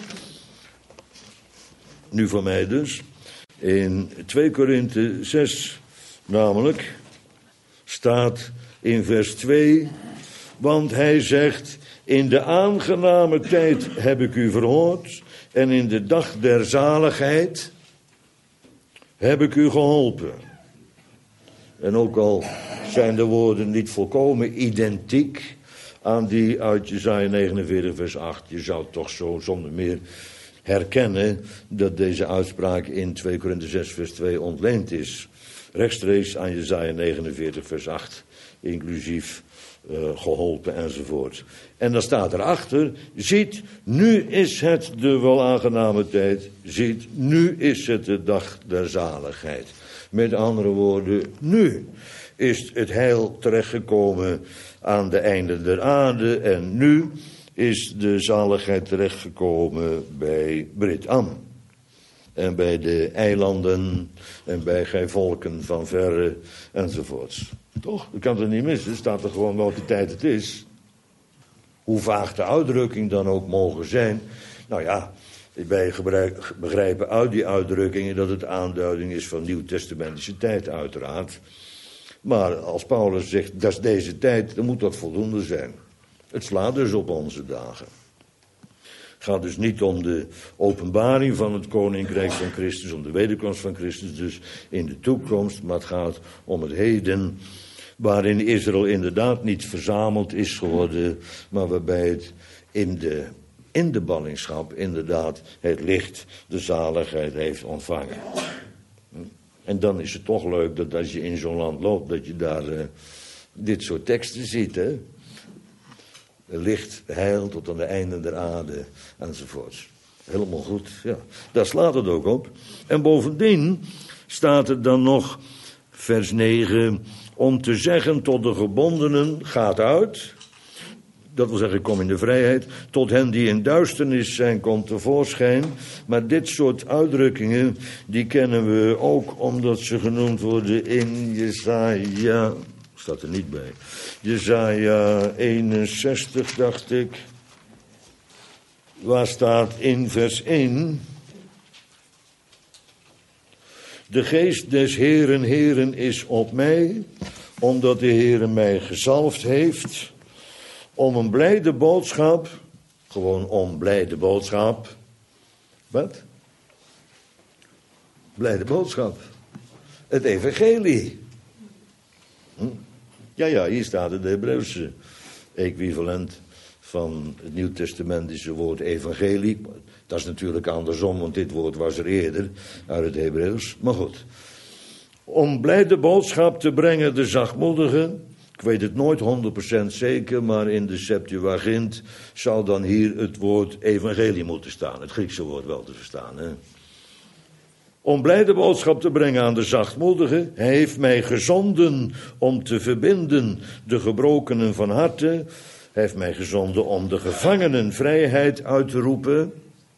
Nu van mij dus. In 2 Korinthe 6 namelijk staat in vers 2... Want hij zegt, in de aangename tijd heb ik u verhoord en in de dag der zaligheid heb ik u geholpen. En ook al zijn de woorden niet volkomen identiek aan die uit Jesaja 49 vers 8. Je zou toch zo zonder meer herkennen dat deze uitspraak in 2 Korinthe 6 vers 2 ontleend is. Rechtstreeks aan Jesaja 49 vers 8, inclusief geholpen enzovoort. En dan staat erachter, ziet, nu is het de welaangename tijd. Ziet, nu is het de dag der zaligheid. Met andere woorden, nu is het heil terechtgekomen aan de einden der aarde. En nu is de zaligheid terechtgekomen bij Brit-Am. En bij de eilanden en bij gij volken van verre enzovoorts. Toch? U kan het niet missen. Er staat er gewoon welke tijd het is. Hoe vaag de uitdrukking dan ook mogen zijn. Nou ja, wij begrijpen uit die uitdrukkingen dat het aanduiding is van nieuwtestamentische tijd uiteraard. Maar als Paulus zegt, dat is deze tijd, dan moet dat voldoende zijn. Het slaat dus op onze dagen. Het gaat dus niet om de openbaring van het koninkrijk van Christus, om de wederkomst van Christus dus in de toekomst, maar het gaat om het heden, waarin Israël inderdaad niet verzameld is geworden, maar waarbij het in de ballingschap inderdaad het licht, de zaligheid heeft ontvangen. En dan is het toch leuk dat als je in zo'n land loopt, dat je daar dit soort teksten ziet, hè. Licht, heil tot aan de einden der aarde, enzovoorts. Helemaal goed, ja. Daar slaat het ook op. En bovendien staat er dan nog, vers 9... om te zeggen tot de gebondenen, gaat uit. Dat wil zeggen, kom in de vrijheid. Tot hen die in duisternis zijn, komt tevoorschijn. Maar dit soort uitdrukkingen, die kennen we ook omdat ze genoemd worden in Jesaja. Staat er niet bij. Jesaja 61, dacht ik. Waar staat in vers 1... De geest des Heeren is op mij, omdat de Heere mij gezalfd heeft, om een blijde boodschap, gewoon om blijde boodschap. Wat? Blijde boodschap. Het evangelie. Ja, hier staat het Hebreeuwse equivalent van het Nieuwtestamentische woord evangelie. Dat is natuurlijk andersom, want dit woord was er eerder uit het Hebreeuws. Maar goed. Om blijde boodschap te brengen de zachtmoedigen. Ik weet het nooit 100% zeker, maar in de Septuagint zou dan hier het woord evangelie moeten staan. Het Griekse woord wel te verstaan, hè. Om blijde boodschap te brengen aan de zachtmoedigen. Hij heeft mij gezonden om te verbinden de gebrokenen van harte. Hij heeft mij gezonden om de gevangenen vrijheid uit te roepen.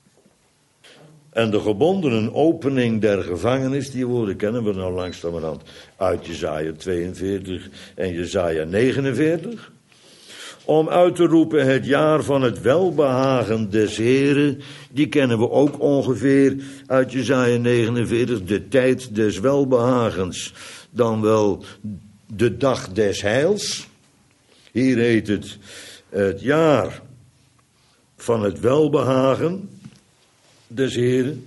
En de gebondenen opening der gevangenis. Die woorden kennen we nou langzamerhand uit Jesaja 42 en Jesaja 49. Om uit te roepen het jaar van het welbehagen des Heren. Die kennen we ook ongeveer uit Jesaja 49. De tijd des welbehagens. Dan wel de dag des heils. Hier heet het jaar van het welbehagen des Heren.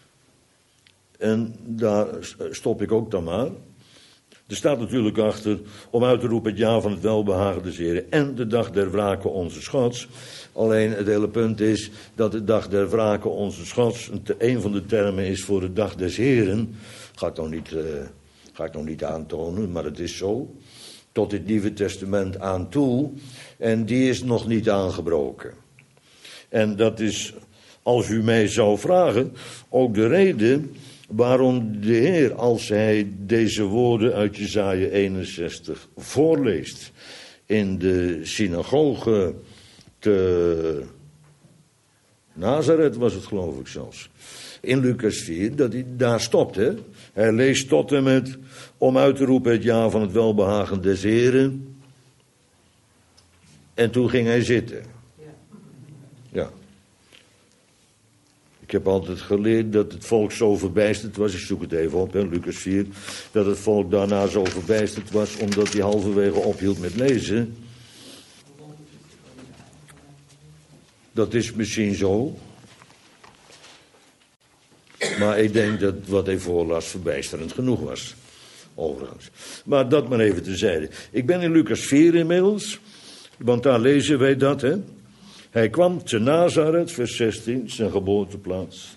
En daar stop ik ook dan maar. Er staat natuurlijk achter om uit te roepen het jaar van het welbehagen des Heren en de dag der wrake onze Gods. Alleen het hele punt is dat de dag der wrake onze Gods een van de termen is voor de dag des Heren. Ga ik nog niet aantonen, maar het is zo. Tot het Nieuwe Testament aan toe. En die is nog niet aangebroken. En dat is, als u mij zou vragen, ook de reden waarom de Heer, als hij deze woorden uit Jesaja 61 voorleest in de synagoge te Nazareth, was het geloof ik zelfs, in Lucas 4, dat hij daar stopt, hè. Hij leest tot en met om uit te roepen het jaar van het welbehagen des Heren. En toen ging hij zitten. Ja. Ik heb altijd geleerd dat het volk zo verbijsterd was. Ik zoek het even op, hè, Lucas 4. Dat het volk daarna zo verbijsterd was omdat hij halverwege ophield met lezen. Dat is misschien zo. Maar ik denk dat wat hij voorlas verbijsterend genoeg was. Overigens. Maar dat maar even terzijde. Ik ben in Lucas 4 inmiddels. Want daar lezen wij dat, hè. Hij kwam te Nazareth, vers 16, zijn geboorteplaats.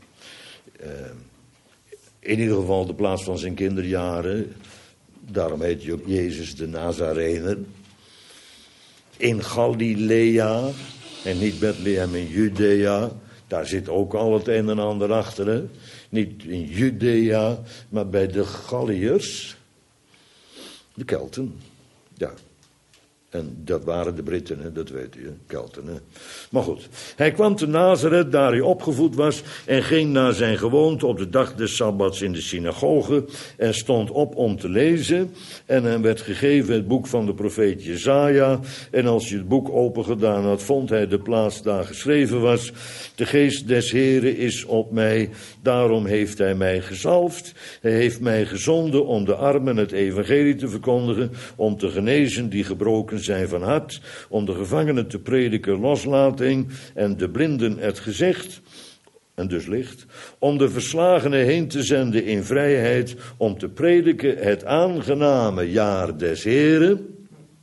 In ieder geval de plaats van zijn kinderjaren. Daarom heet hij ook Jezus de Nazarener. In Galilea, en niet Bethlehem in Judea. Daar zit ook al het een en ander achter, hè. Niet in Judea, maar bij de Galliërs. De Kelten, ja. En dat waren de Britten, hè, dat weet u, Kelten. Hè. Maar goed, hij kwam te Nazareth, daar hij opgevoed was, en ging naar zijn gewoonte op de dag des Sabbats in de synagoge, en stond op om te lezen. En hem werd gegeven het boek van de profeet Jesaja, en als hij het boek opengedaan had, vond hij de plaats daar geschreven was: de geest des Heren is op mij, daarom heeft hij mij gezalfd. Hij heeft mij gezonden om de armen het evangelie te verkondigen, om te genezen die gebroken zijn van hart, om de gevangenen te prediken loslating en de blinden het gezicht, en dus licht, om de verslagenen heen te zenden in vrijheid, om te prediken het aangename jaar des Heren.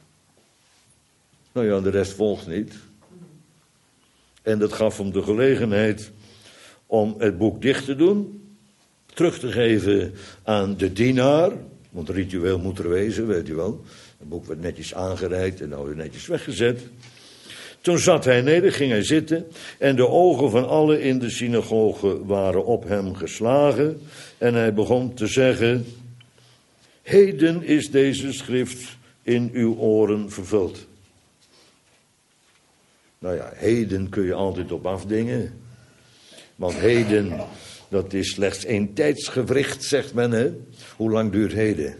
Nou ja, de rest volgt niet. En dat gaf hem de gelegenheid om het boek dicht te doen, terug te geven aan de dienaar, want ritueel moet er wezen, weet u wel. Het boek werd netjes aangereikt en nou weer netjes weggezet. Toen zat hij neder, ging hij zitten, en de ogen van allen in de synagoge waren op hem geslagen. En hij begon te zeggen: heden is deze schrift in uw oren vervuld. Nou ja, heden kun je altijd op afdingen. Want heden, dat is slechts één tijdsgewricht, zegt men, hè. Hoe lang duurt heden?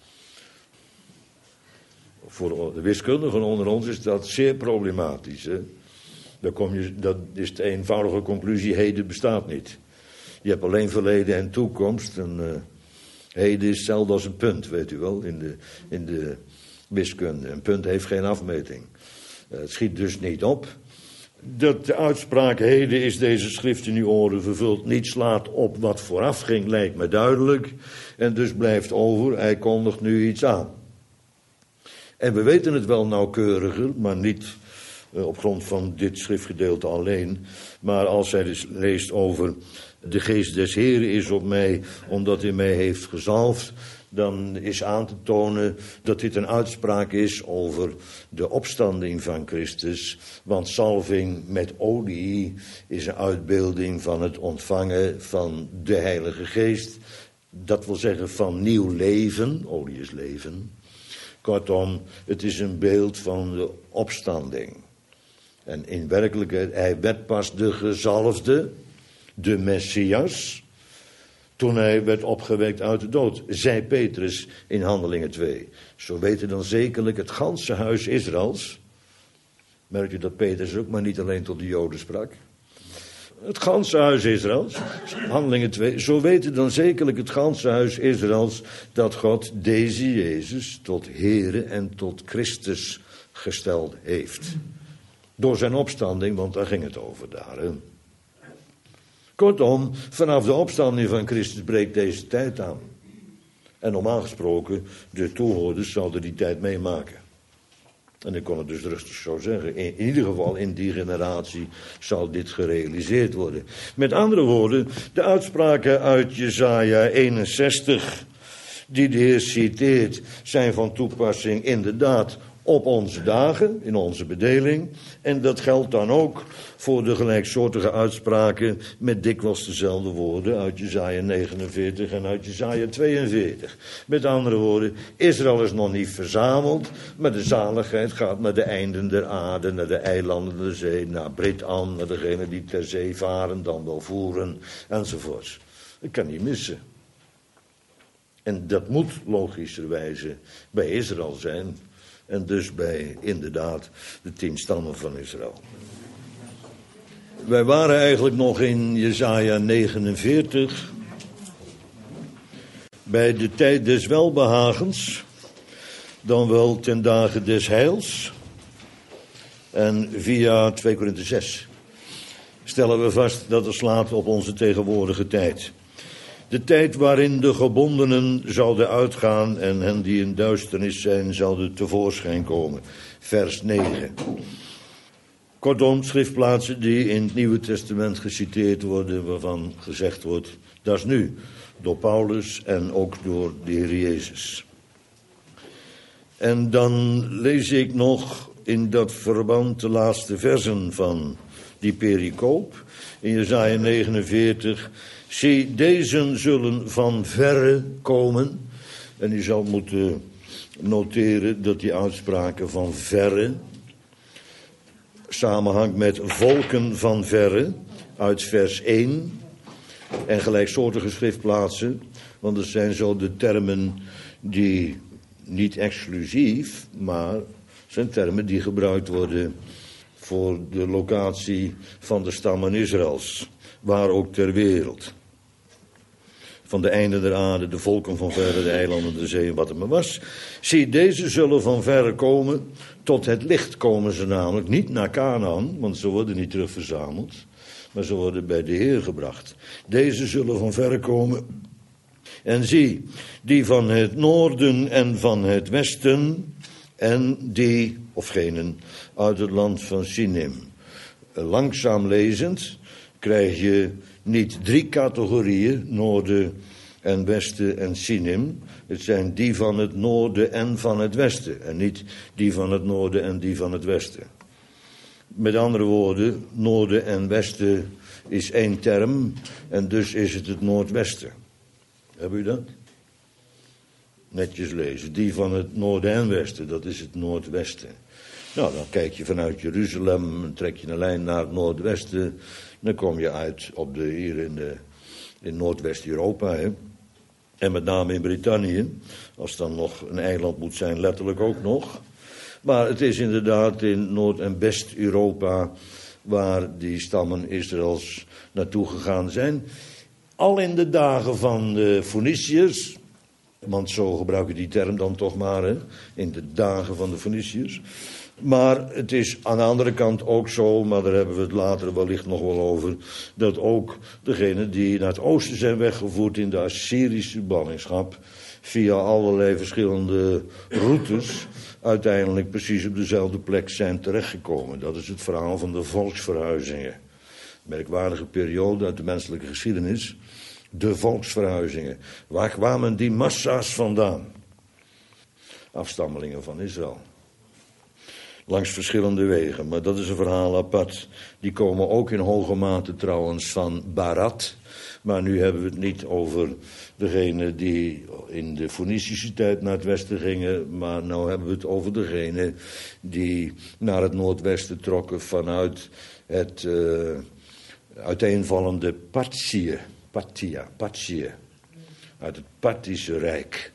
Voor de wiskundigen onder ons is dat zeer problematisch. Hè? Dat is de eenvoudige conclusie: heden bestaat niet. Je hebt alleen verleden en toekomst. En heden is hetzelfde als een punt, weet u wel, in de wiskunde. Een punt heeft geen afmeting. Het schiet dus niet op. Dat de uitspraak heden is deze schrift in uw oren vervuld niet slaat op wat vooraf ging, lijkt me duidelijk. En dus blijft over, hij kondigt nu iets aan. En we weten het wel nauwkeuriger, maar niet op grond van dit schriftgedeelte alleen. Maar als hij dus leest over de geest des Heren is op mij, omdat hij mij heeft gezalfd, dan is aan te tonen dat dit een uitspraak is over de opstanding van Christus. Want zalving met olie is een uitbeelding van het ontvangen van de Heilige Geest. Dat wil zeggen van nieuw leven, olie is leven. Kortom, het is een beeld van de opstanding. En in werkelijkheid, hij werd pas de gezalfde, de Messias, toen hij werd opgewekt uit de dood, zei Petrus in Handelingen 2. Zo weten dan zekerlijk het ganse huis Israëls. Merkt u dat Petrus ook maar niet alleen tot de Joden sprak? Het ganse huis Israëls, Handelingen 2. Zo weten dan zekerlijk het ganse huis Israëls dat God deze Jezus tot Here en tot Christus gesteld heeft. Door zijn opstanding, want daar ging het over daar. Hè? Kortom, vanaf de opstanding van Christus breekt deze tijd aan. En normaal gesproken, de toehoorders zouden die tijd meemaken. En ik kon het dus rustig zo zeggen. In ieder geval in die generatie zal dit gerealiseerd worden. Met andere woorden, de uitspraken uit Jesaja 61, die de Heer citeert, zijn van toepassing inderdaad op onze dagen, in onze bedeling. En dat geldt dan ook voor de gelijksoortige uitspraken met dikwijls dezelfde woorden uit Jesaja 49 en uit Jesaja 42. Met andere woorden, Israël is nog niet verzameld, maar de zaligheid gaat naar de einden der aarde, naar de eilanden der zee, naar Brit-An, naar degenen die ter zee varen, dan wel voeren, enzovoorts. Dat kan niet missen. En dat moet logischerwijze bij Israël zijn. En dus bij, inderdaad, de 10 stammen van Israël. Wij waren eigenlijk nog in Jesaja 49... bij de tijd des welbehagens, dan wel ten dagen des heils. En via 2 Korinthe 6 stellen we vast dat het slaat op onze tegenwoordige tijd. De tijd waarin de gebondenen zouden uitgaan en hen die in duisternis zijn zouden tevoorschijn komen. Vers 9. Kortom, schriftplaatsen die in het Nieuwe Testament geciteerd worden, waarvan gezegd wordt, dat is nu. Door Paulus en ook door de Heer Jezus. En dan lees ik nog in dat verband de laatste versen van die pericoop. In Jesaja 49. Zie, deze zullen van verre komen. En u zal moeten noteren dat die uitspraken van verre samenhangt met volken van verre uit vers 1. En gelijksoortige schriftplaatsen, want dat zijn zo de termen die niet exclusief, maar zijn termen die gebruikt worden voor de locatie van de stammen Israëls, waar ook ter wereld. Van de einden der aarde, de volken van verre, de eilanden, de zee en wat er maar was. Zie, deze zullen van verre komen, tot het licht komen ze namelijk, niet naar Kanaan, want ze worden niet terug verzameld. Maar ze worden bij de Heer gebracht. Deze zullen van verre komen. En zie, die van het noorden en van het westen. En die, of genen, uit het land van Sinim. Langzaam lezend krijg je niet 3 categorieën. Noorden en westen en Sinim. Het zijn die van het noorden en van het westen. En niet die van het noorden en die van het westen. Met andere woorden, noorden en westen is 1 term en dus is het noordwesten. Hebben u dat? Netjes lezen. Die van het noorden en westen, dat is het noordwesten. Nou, dan kijk je vanuit Jeruzalem, trek je een lijn naar het noordwesten. Dan kom je uit op hier in Noordwest-Europa. Hè? En met name in Brittannië. Als het dan nog een eiland moet zijn, letterlijk ook nog. Maar het is inderdaad in Noord- en West-Europa waar die stammen Israëls naartoe gegaan zijn. Al in de dagen van de Feniciërs, want zo gebruiken die term dan toch maar, hè, in de dagen van de Feniciërs. Maar het is aan de andere kant ook zo, maar daar hebben we het later wellicht nog wel over, dat ook degenen die naar het oosten zijn weggevoerd in de Assyrische ballingschap, via allerlei verschillende routes, uiteindelijk precies op dezelfde plek zijn terechtgekomen. Dat is het verhaal van de volksverhuizingen. Merkwaardige periode uit de menselijke geschiedenis. De volksverhuizingen. Waar kwamen die massa's vandaan? Afstammelingen van Israël. Langs verschillende wegen, maar dat is een verhaal apart. Die komen ook in hoge mate trouwens van Barat. Maar nu hebben we het niet over degene die in de Fenicische tijd naar het westen gingen. Maar nu hebben we het over degene die naar het noordwesten trokken vanuit het uiteenvallende Parthië. Uit het Parthische Rijk.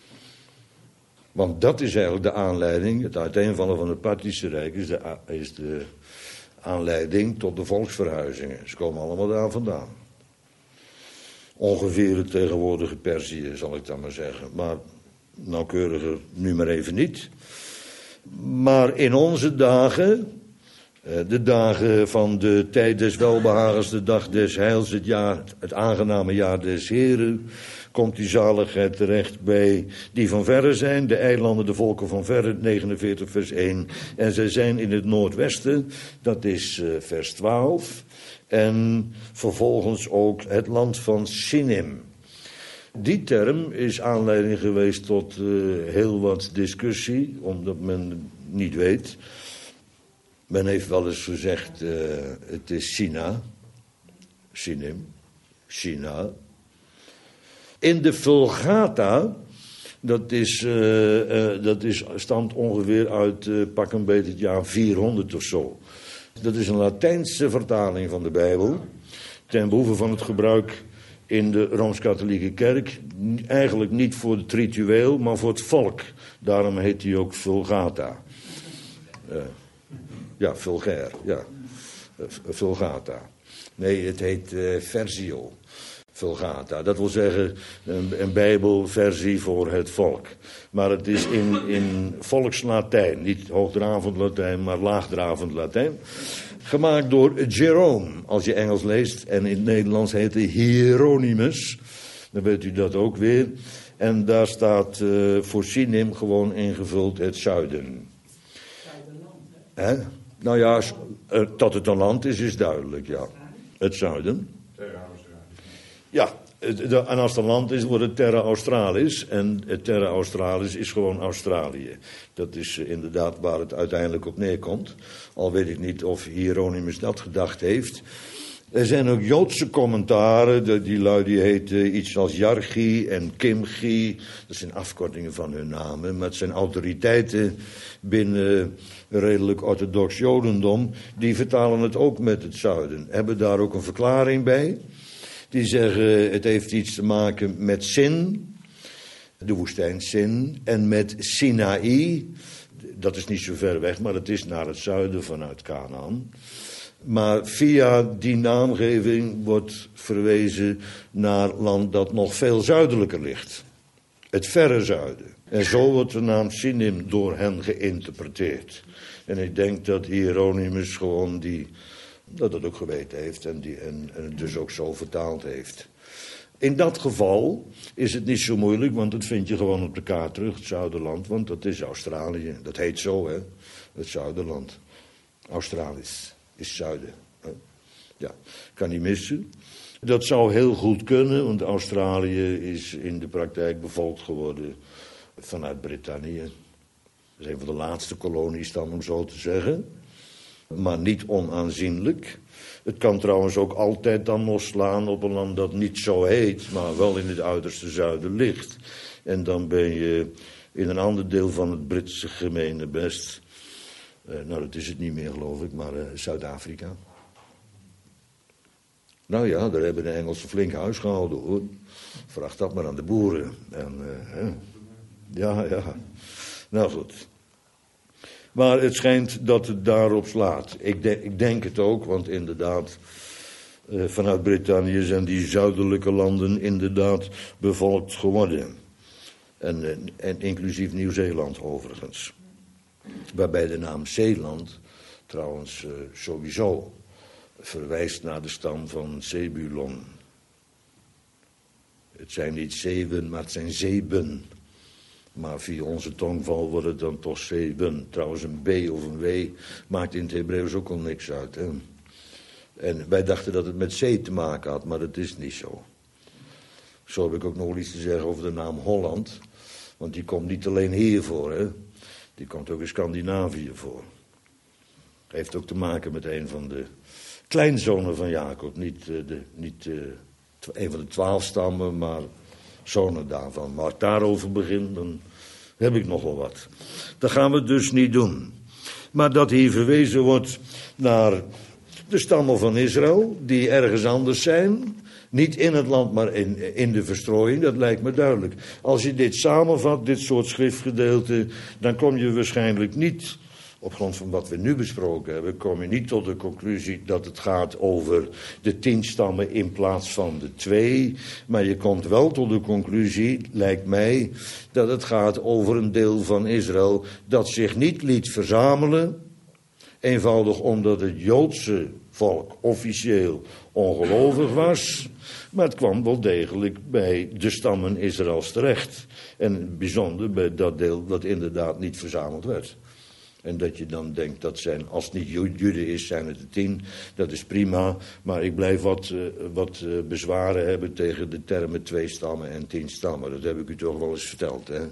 Want dat is eigenlijk de aanleiding, het uiteenvallen van het Parthische Rijk is de aanleiding tot de volksverhuizingen. Ze komen allemaal daar vandaan. Ongeveer het tegenwoordige Perzië, zal ik dan maar zeggen. Maar nauwkeuriger nu maar even niet. Maar in onze dagen, de dagen van de tijd des welbehagens, de dag des heils, het aangename jaar des Heren, komt die zaligheid terecht bij die van verre zijn, de eilanden, de volken van verre, 49 vers 1. En zij zijn in het noordwesten, dat is vers 12. En vervolgens ook het land van Sinim. Die term is aanleiding geweest tot heel wat discussie, omdat men niet weet. Men heeft wel eens gezegd, het is Sinim, China. In de Vulgata, dat stamt ongeveer uit pak een beetje het jaar 400 of zo. Dat is een Latijnse vertaling van de Bijbel, ten behoeve van het gebruik in de Rooms-Katholieke Kerk. Eigenlijk niet voor het ritueel, maar voor het volk. Daarom heet hij ook Vulgata. Vulgair, ja. Vulgata. Nee, het heet Versio. Vulgata. Dat wil zeggen een bijbelversie voor het volk. Maar het is in volkslatijn. Niet hoogdravend Latijn, maar laagdravend Latijn. Gemaakt door Jerome, als je Engels leest. En in het Nederlands heet hij Hieronymus. Dan weet u dat ook weer. En daar staat voor Sinim gewoon ingevuld het zuiden. Zuiderland, hè? Nou ja, dat het een land is duidelijk, ja. Het zuiden. Ja, en als het een land is, wordt het Terra Australis. En het Terra Australis is gewoon Australië. Dat is inderdaad waar het uiteindelijk op neerkomt. Al weet ik niet of Hieronymus dat gedacht heeft. Er zijn ook Joodse commentaren. Die lui die heten iets als Jarchi en Kimchi. Dat zijn afkortingen van hun namen. Maar het zijn autoriteiten binnen redelijk orthodox Jodendom. Die vertalen het ook met het zuiden. Hebben daar ook een verklaring bij. Die zeggen het heeft iets te maken met Sin. De woestijn Sin. En met Sinaï. Dat is niet zo ver weg, maar het is naar het zuiden vanuit Kanaan. Maar via die naamgeving wordt verwezen naar land dat nog veel zuidelijker ligt. Het verre zuiden. En zo wordt de naam Sinim door hen geïnterpreteerd. En ik denk dat Hieronymus gewoon dat ook geweten heeft en het dus ook zo vertaald heeft. In dat geval is het niet zo moeilijk, want dat vind je gewoon op de kaart terug, het Zuiderland. Want dat is Australië. Dat heet zo, hè. Het Zuiderland. Australis is zuiden. Ja, kan niet missen. Dat zou heel goed kunnen, want Australië is in de praktijk bevolkt geworden vanuit Brittannië. Dat is een van de laatste kolonies dan, om zo te zeggen. Maar niet onaanzienlijk. Het kan trouwens ook altijd dan losslaan op een land dat niet zo heet, maar wel in het uiterste zuiden ligt. En dan ben je in een ander deel van het Britse gemeenebest. Nou, dat is het niet meer, geloof ik, maar Zuid-Afrika. Nou ja, daar hebben de Engelsen flink huis gehouden, hoor. Vraag dat maar aan de boeren. Ja. Nou goed. Maar het schijnt dat het daarop slaat. Ik denk het ook, want inderdaad, vanuit Brittannië zijn die zuidelijke landen inderdaad bevolkt geworden. En inclusief Nieuw-Zeeland overigens. Waarbij de naam Zeeland trouwens sowieso verwijst naar de stam van Zebulon. Het zijn niet zeven, maar het zijn zeben. Maar via onze tongval wordt het dan toch zeben. Trouwens een B of een W maakt in het Hebreeuws ook al niks uit. Hè? En wij dachten dat het met zee te maken had, maar dat is niet zo. Zo heb ik ook nog iets te zeggen over de naam Holland. Want die komt niet alleen hier voor, hè. Die komt ook in Scandinavië voor. Heeft ook te maken met een van de kleinzonen van Jacob. Niet een van de 12 stammen, maar zonen daarvan. Maar als ik daarover begin, dan heb ik nog wel wat. Dat gaan we dus niet doen. Maar dat hier verwezen wordt naar de stammen van Israël, die ergens anders zijn. Niet in het land, maar in de verstrooiing, dat lijkt me duidelijk. Als je dit samenvat, dit soort schriftgedeelten, dan kom je waarschijnlijk niet, op grond van wat we nu besproken hebben, kom je niet tot de conclusie dat het gaat over de 10 stammen in plaats van de 2. Maar je komt wel tot de conclusie, lijkt mij, dat het gaat over een deel van Israël dat zich niet liet verzamelen. Eenvoudig omdat het Joodse volk officieel ongelovig was. Maar het kwam wel degelijk bij de stammen Israëls terecht. En bijzonder bij dat deel dat inderdaad niet verzameld werd. En dat je dan denkt, dat zijn, als het niet Jude is, zijn het de 10. Dat is prima, maar ik blijf wat bezwaren hebben tegen de termen 2 stammen en 10 stammen. Dat heb ik u toch wel eens verteld, hè?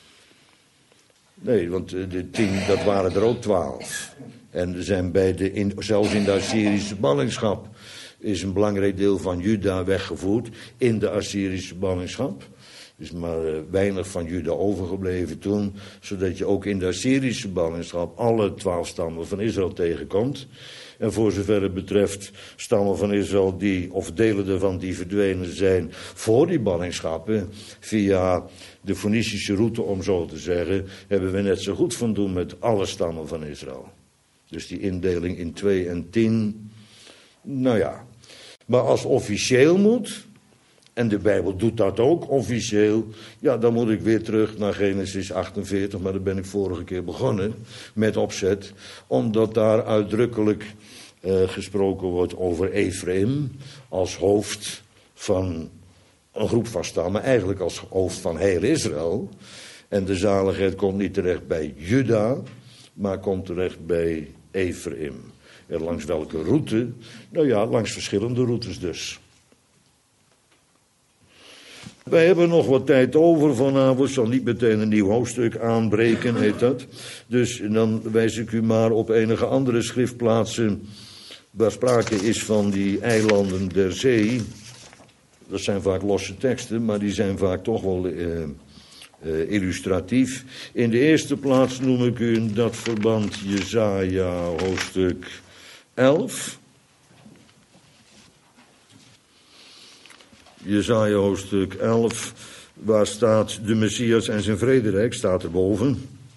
Nee, want de 10, dat waren er ook 12. En er zijn zelfs in de Assyrische ballingschap is een belangrijk deel van Juda weggevoerd in de Assyrische ballingschap. is maar weinig van Juda overgebleven toen, zodat je ook in de Assyrische ballingschap alle 12 stammen van Israël tegenkomt. En voor zover het betreft stammen van Israël die, of delen ervan die verdwenen zijn voor die ballingschappen, via de Foenicische route om zo te zeggen, hebben we net zo goed van doen met alle stammen van Israël. Dus die indeling in 2 en 10, nou ja. Maar als officieel moet, en de Bijbel doet dat ook officieel, ja, dan moet ik weer terug naar Genesis 48, maar daar ben ik vorige keer begonnen met opzet, omdat daar uitdrukkelijk gesproken wordt over Ephraim als hoofd van een groep van stammen, eigenlijk als hoofd van heel Israël. En de zaligheid komt niet terecht bij Juda, maar komt terecht bij Ephraim. En langs welke route? Nou ja, langs verschillende routes dus. Wij hebben nog wat tijd over vanavond. Ik zal niet meteen een nieuw hoofdstuk aanbreken, heet dat. Dus dan wijs ik u maar op enige andere schriftplaatsen waar sprake is van die eilanden der zee. Dat zijn vaak losse teksten, maar die zijn vaak toch wel illustratief. In de eerste plaats noem ik u in dat verband Jesaja hoofdstuk 11. Jesaja hoofdstuk 11, waar staat de Messias en zijn vrederijk, staat erboven.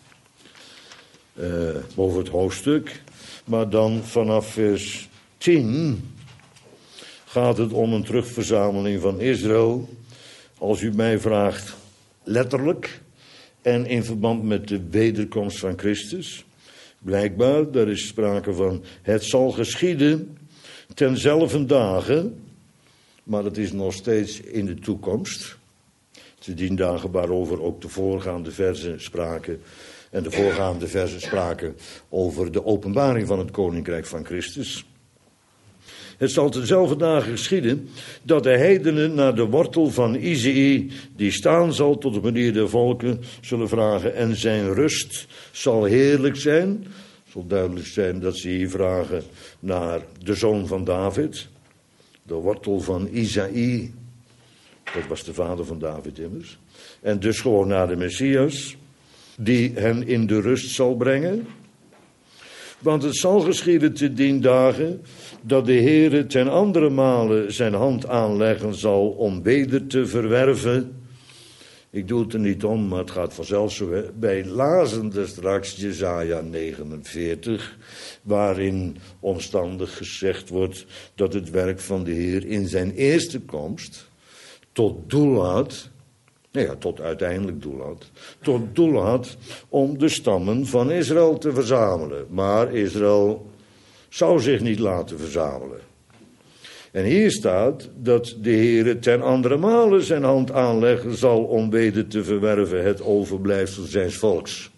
Boven het hoofdstuk. Maar dan vanaf vers 10 gaat het om een terugverzameling van Israël. Als u mij vraagt, letterlijk en in verband met de wederkomst van Christus. Blijkbaar, daar is sprake van, het zal geschieden tenzelfde dagen, maar dat is nog steeds in de toekomst. Te dien dagen waarover ook de voorgaande versen spraken. En de voorgaande versen spraken over de openbaring van het koninkrijk van Christus. Het zal dezelfde dagen geschieden dat de heidenen naar de wortel van Isaïe, die staan zal tot de meneer der volken, zullen vragen. En zijn rust zal heerlijk zijn. Het zal duidelijk zijn dat ze hier vragen naar de zoon van David. De wortel van Isaïe. Dat was de vader van David immers. En dus gewoon naar de Messias, die hen in de rust zal brengen. Want het zal geschieden te dien dagen dat de Heere ten andere male zijn hand aanleggen zal om weder te verwerven. Ik doe het er niet om, maar het gaat vanzelf zo. Wij lazen er straks Jesaja 49, waarin omstandig gezegd wordt dat het werk van de Heer in zijn eerste komst tot doel had, nou ja, tot uiteindelijk doel had, tot doel had om de stammen van Israël te verzamelen. Maar Israël zou zich niet laten verzamelen. En hier staat dat de Heere ten andere male zijn hand aanleggen zal om weder te verwerven het overblijfsel zijns volks.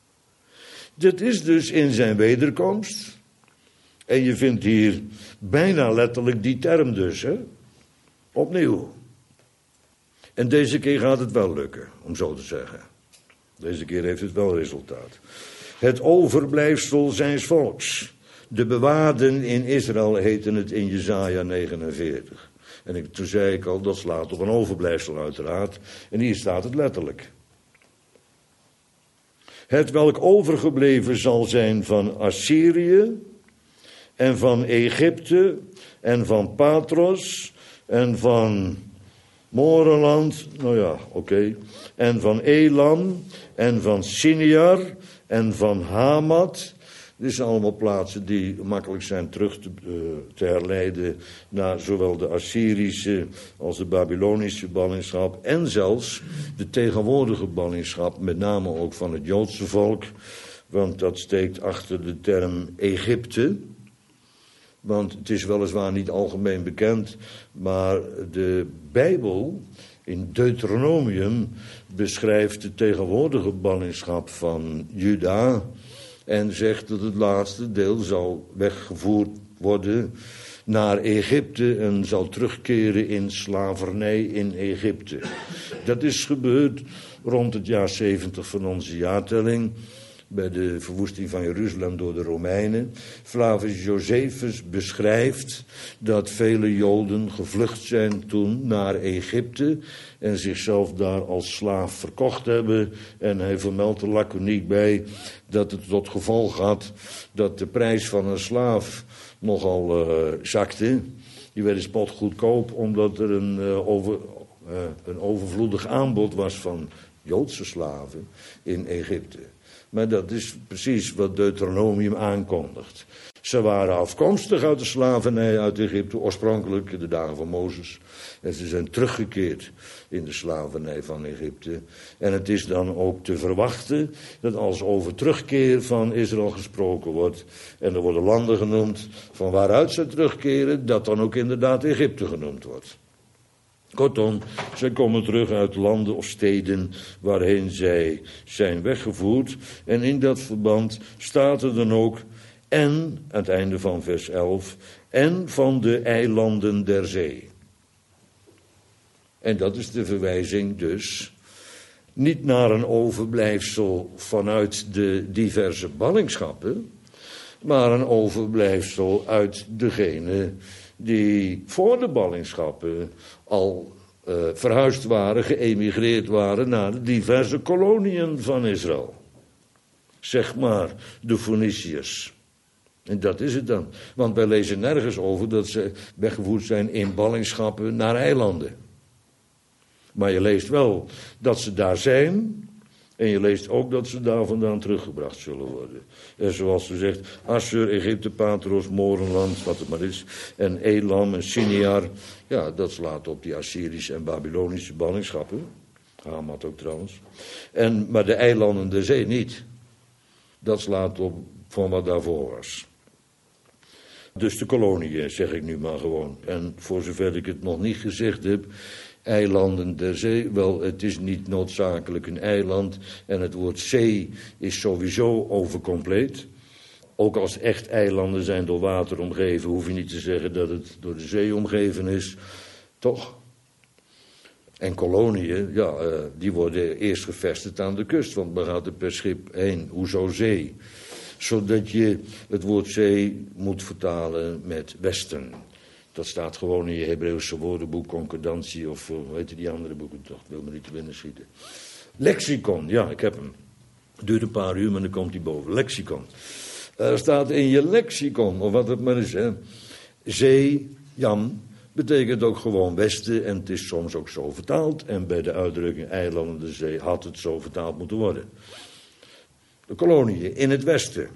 Dit is dus in zijn wederkomst. En je vindt hier bijna letterlijk die term dus, hè? Opnieuw. En deze keer gaat het wel lukken, om zo te zeggen. Deze keer heeft het wel resultaat. Het overblijfsel zijns volks. De bewaarden in Israël heten het in Jesaja 49. En toen zei ik al, dat slaat op een overblijfsel uiteraard. En hier staat het letterlijk. Het welk overgebleven zal zijn van Assyrië en van Egypte en van Patros en van Moreland, nou ja, oké. En van Elam en van Siniar en van Hamat. Dit zijn allemaal plaatsen die makkelijk zijn terug te herleiden naar zowel de Assyrische als de Babylonische ballingschap. En zelfs de tegenwoordige ballingschap, met name ook van het Joodse volk. Want dat steekt achter de term Egypte. Want het is weliswaar niet algemeen bekend, maar de Bijbel in Deuteronomium beschrijft de tegenwoordige ballingschap van Juda en zegt dat het laatste deel zal weggevoerd worden naar Egypte en zal terugkeren in slavernij in Egypte. Dat is gebeurd rond het jaar 70 van onze jaartelling. bij de verwoesting van Jeruzalem door de Romeinen. Flavius Josephus beschrijft dat vele Joden gevlucht zijn toen naar Egypte en zichzelf daar als slaaf verkocht hebben. En hij vermeldt er laconiek bij dat het tot gevolg had dat de prijs van een slaaf nogal zakte. Die werden spotgoedkoop omdat er een overvloedig aanbod was van Joodse slaven in Egypte. Maar dat is precies wat Deuteronomium aankondigt. Ze waren afkomstig uit de slavernij uit Egypte, oorspronkelijk in de dagen van Mozes. En ze zijn teruggekeerd in de slavernij van Egypte. En het is dan ook te verwachten dat als over terugkeer van Israël gesproken wordt, en er worden landen genoemd van waaruit ze terugkeren, dat dan ook inderdaad Egypte genoemd wordt. Kortom, zij komen terug uit landen of steden waarheen zij zijn weggevoerd. En in dat verband staat er dan ook, en, aan het einde van vers 11, en van de eilanden der zee. En dat is de verwijzing dus niet naar een overblijfsel vanuit de diverse ballingschappen, maar een overblijfsel uit degene die voor de ballingschappen al verhuisd waren, geëmigreerd waren naar de diverse koloniën van Israël. Zeg maar de Phoeniciërs. En dat is het dan. Want wij lezen nergens over dat ze weggevoerd zijn in ballingschappen naar eilanden. Maar je leest wel dat ze daar zijn. En je leest ook dat ze daar vandaan teruggebracht zullen worden. En zoals ze zegt, Assur, Egypte, Patros, Morenland, wat het maar is. En Elam en Siniar. Ja, dat slaat op die Assyrische en Babylonische ballingschappen. Hamat ook trouwens. Maar de eilanden der zee niet. Dat slaat op van wat daarvoor was. Dus de koloniën, zeg ik nu maar gewoon. En voor zover ik het nog niet gezegd heb, eilanden der zee, wel, het is niet noodzakelijk een eiland. En het woord zee is sowieso overcompleet. Ook als echt eilanden zijn door water omgeven, hoef je niet te zeggen dat het door de zee omgeven is. Toch? En koloniën, ja, die worden eerst gevestigd aan de kust, want men gaat er per schip heen. Hoezo zee? Zodat je het woord zee moet vertalen met westen. Dat staat gewoon in je Hebreeuwse woordenboek, concordantie of hoe heet die andere boeken toch? Wil me niet te binnen schieten. Lexicon, ja, ik heb hem. Het duurt een paar uur, maar dan komt hij boven. Lexicon. Er staat in je lexicon, of wat het maar is, hè. Zee, Jan, betekent ook gewoon westen en het is soms ook zo vertaald. En bij de uitdrukking eilanden der zee had het zo vertaald moeten worden. De koloniën in het westen.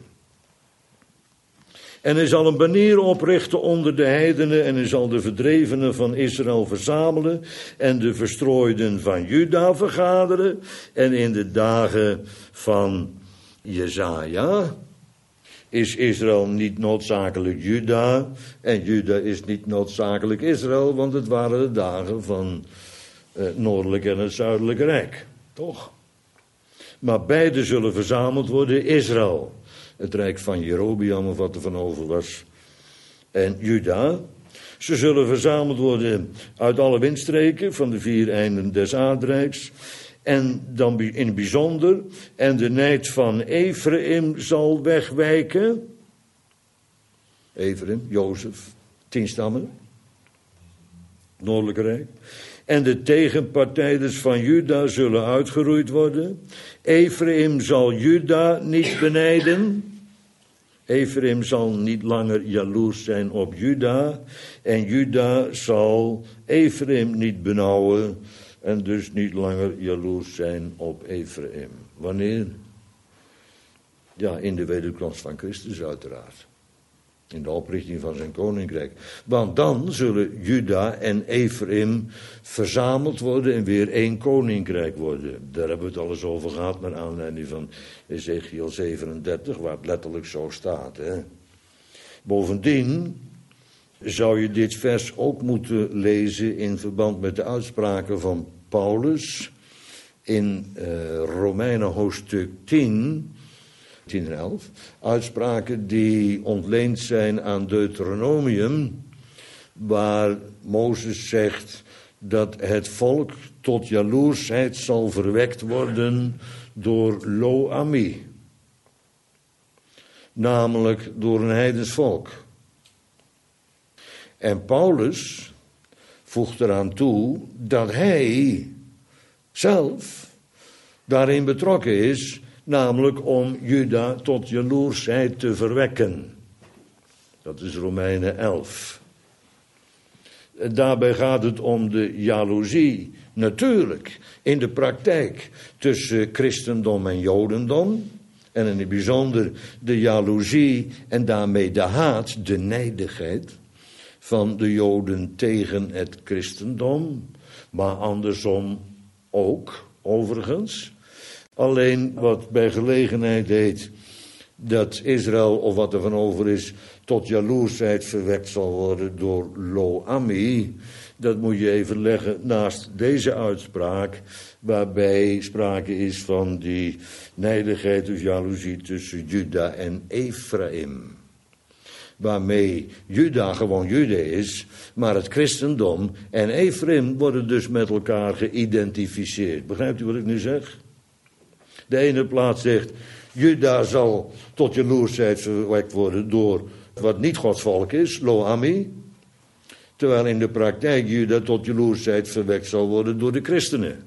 En hij zal een banier oprichten onder de heidenen en hij zal de verdrevenen van Israël verzamelen en de verstrooiden van Juda vergaderen. En in de dagen van Jesaja is Israël niet noodzakelijk Juda en Juda is niet noodzakelijk Israël, want het waren de dagen van het noordelijke en het zuidelijke rijk. Toch? Maar beide zullen verzameld worden, Israël. Het rijk van Jerobeam of wat er van over was. En Juda. Ze zullen verzameld worden uit alle windstreken van de 4 einden des aardrijks. En dan in het bijzonder. En de nijd van Ephraim zal wegwijken. Ephraim, Jozef, 10 stammen. Noordelijke rijk. En de tegenpartijders van Juda zullen uitgeroeid worden. Ephraim zal Juda niet benijden. Ephraim zal niet langer jaloers zijn op Juda. En Juda zal Ephraim niet benauwen. En dus niet langer jaloers zijn op Ephraim. Wanneer? Ja, in de wederkomst van Christus uiteraard. In de oprichting van zijn koninkrijk. Want dan zullen Juda en Ephraim verzameld worden en weer 1 koninkrijk worden. Daar hebben we het al eens over gehad naar aanleiding van Ezekiel 37, waar het letterlijk zo staat. Hè. Bovendien zou je dit vers ook moeten lezen in verband met de uitspraken van Paulus in Romeinen hoofdstuk 10... 10 en 11, uitspraken die ontleend zijn aan Deuteronomium, waar Mozes zegt dat het volk tot jaloersheid zal verwekt worden door lo-ami. namelijk door een heidens volk. En Paulus voegt eraan toe dat hij zelf daarin betrokken is, namelijk om Juda tot jaloersheid te verwekken. Dat is Romeinen 11. Daarbij gaat het om de jaloezie, natuurlijk, in de praktijk tussen christendom en jodendom. En in het bijzonder de jaloezie en daarmee de haat, de nijdigheid van de Joden tegen het christendom. Maar andersom ook, overigens. Alleen wat bij gelegenheid heet dat Israël, of wat er van over is, tot jaloersheid verwekt zal worden door Lo-Ami. Dat moet je even leggen naast deze uitspraak, waarbij sprake is van die nijdigheid of jaloezie tussen Juda en Ephraim. Waarmee Juda gewoon Juda is, maar het christendom en Ephraim worden dus met elkaar geïdentificeerd. Begrijpt u wat ik nu zeg? De ene plaats zegt, Juda zal tot jaloersheid verwekt worden door wat niet Gods volk is, Lo-Ami. Terwijl in de praktijk Juda tot jaloersheid verwekt zal worden door de christenen.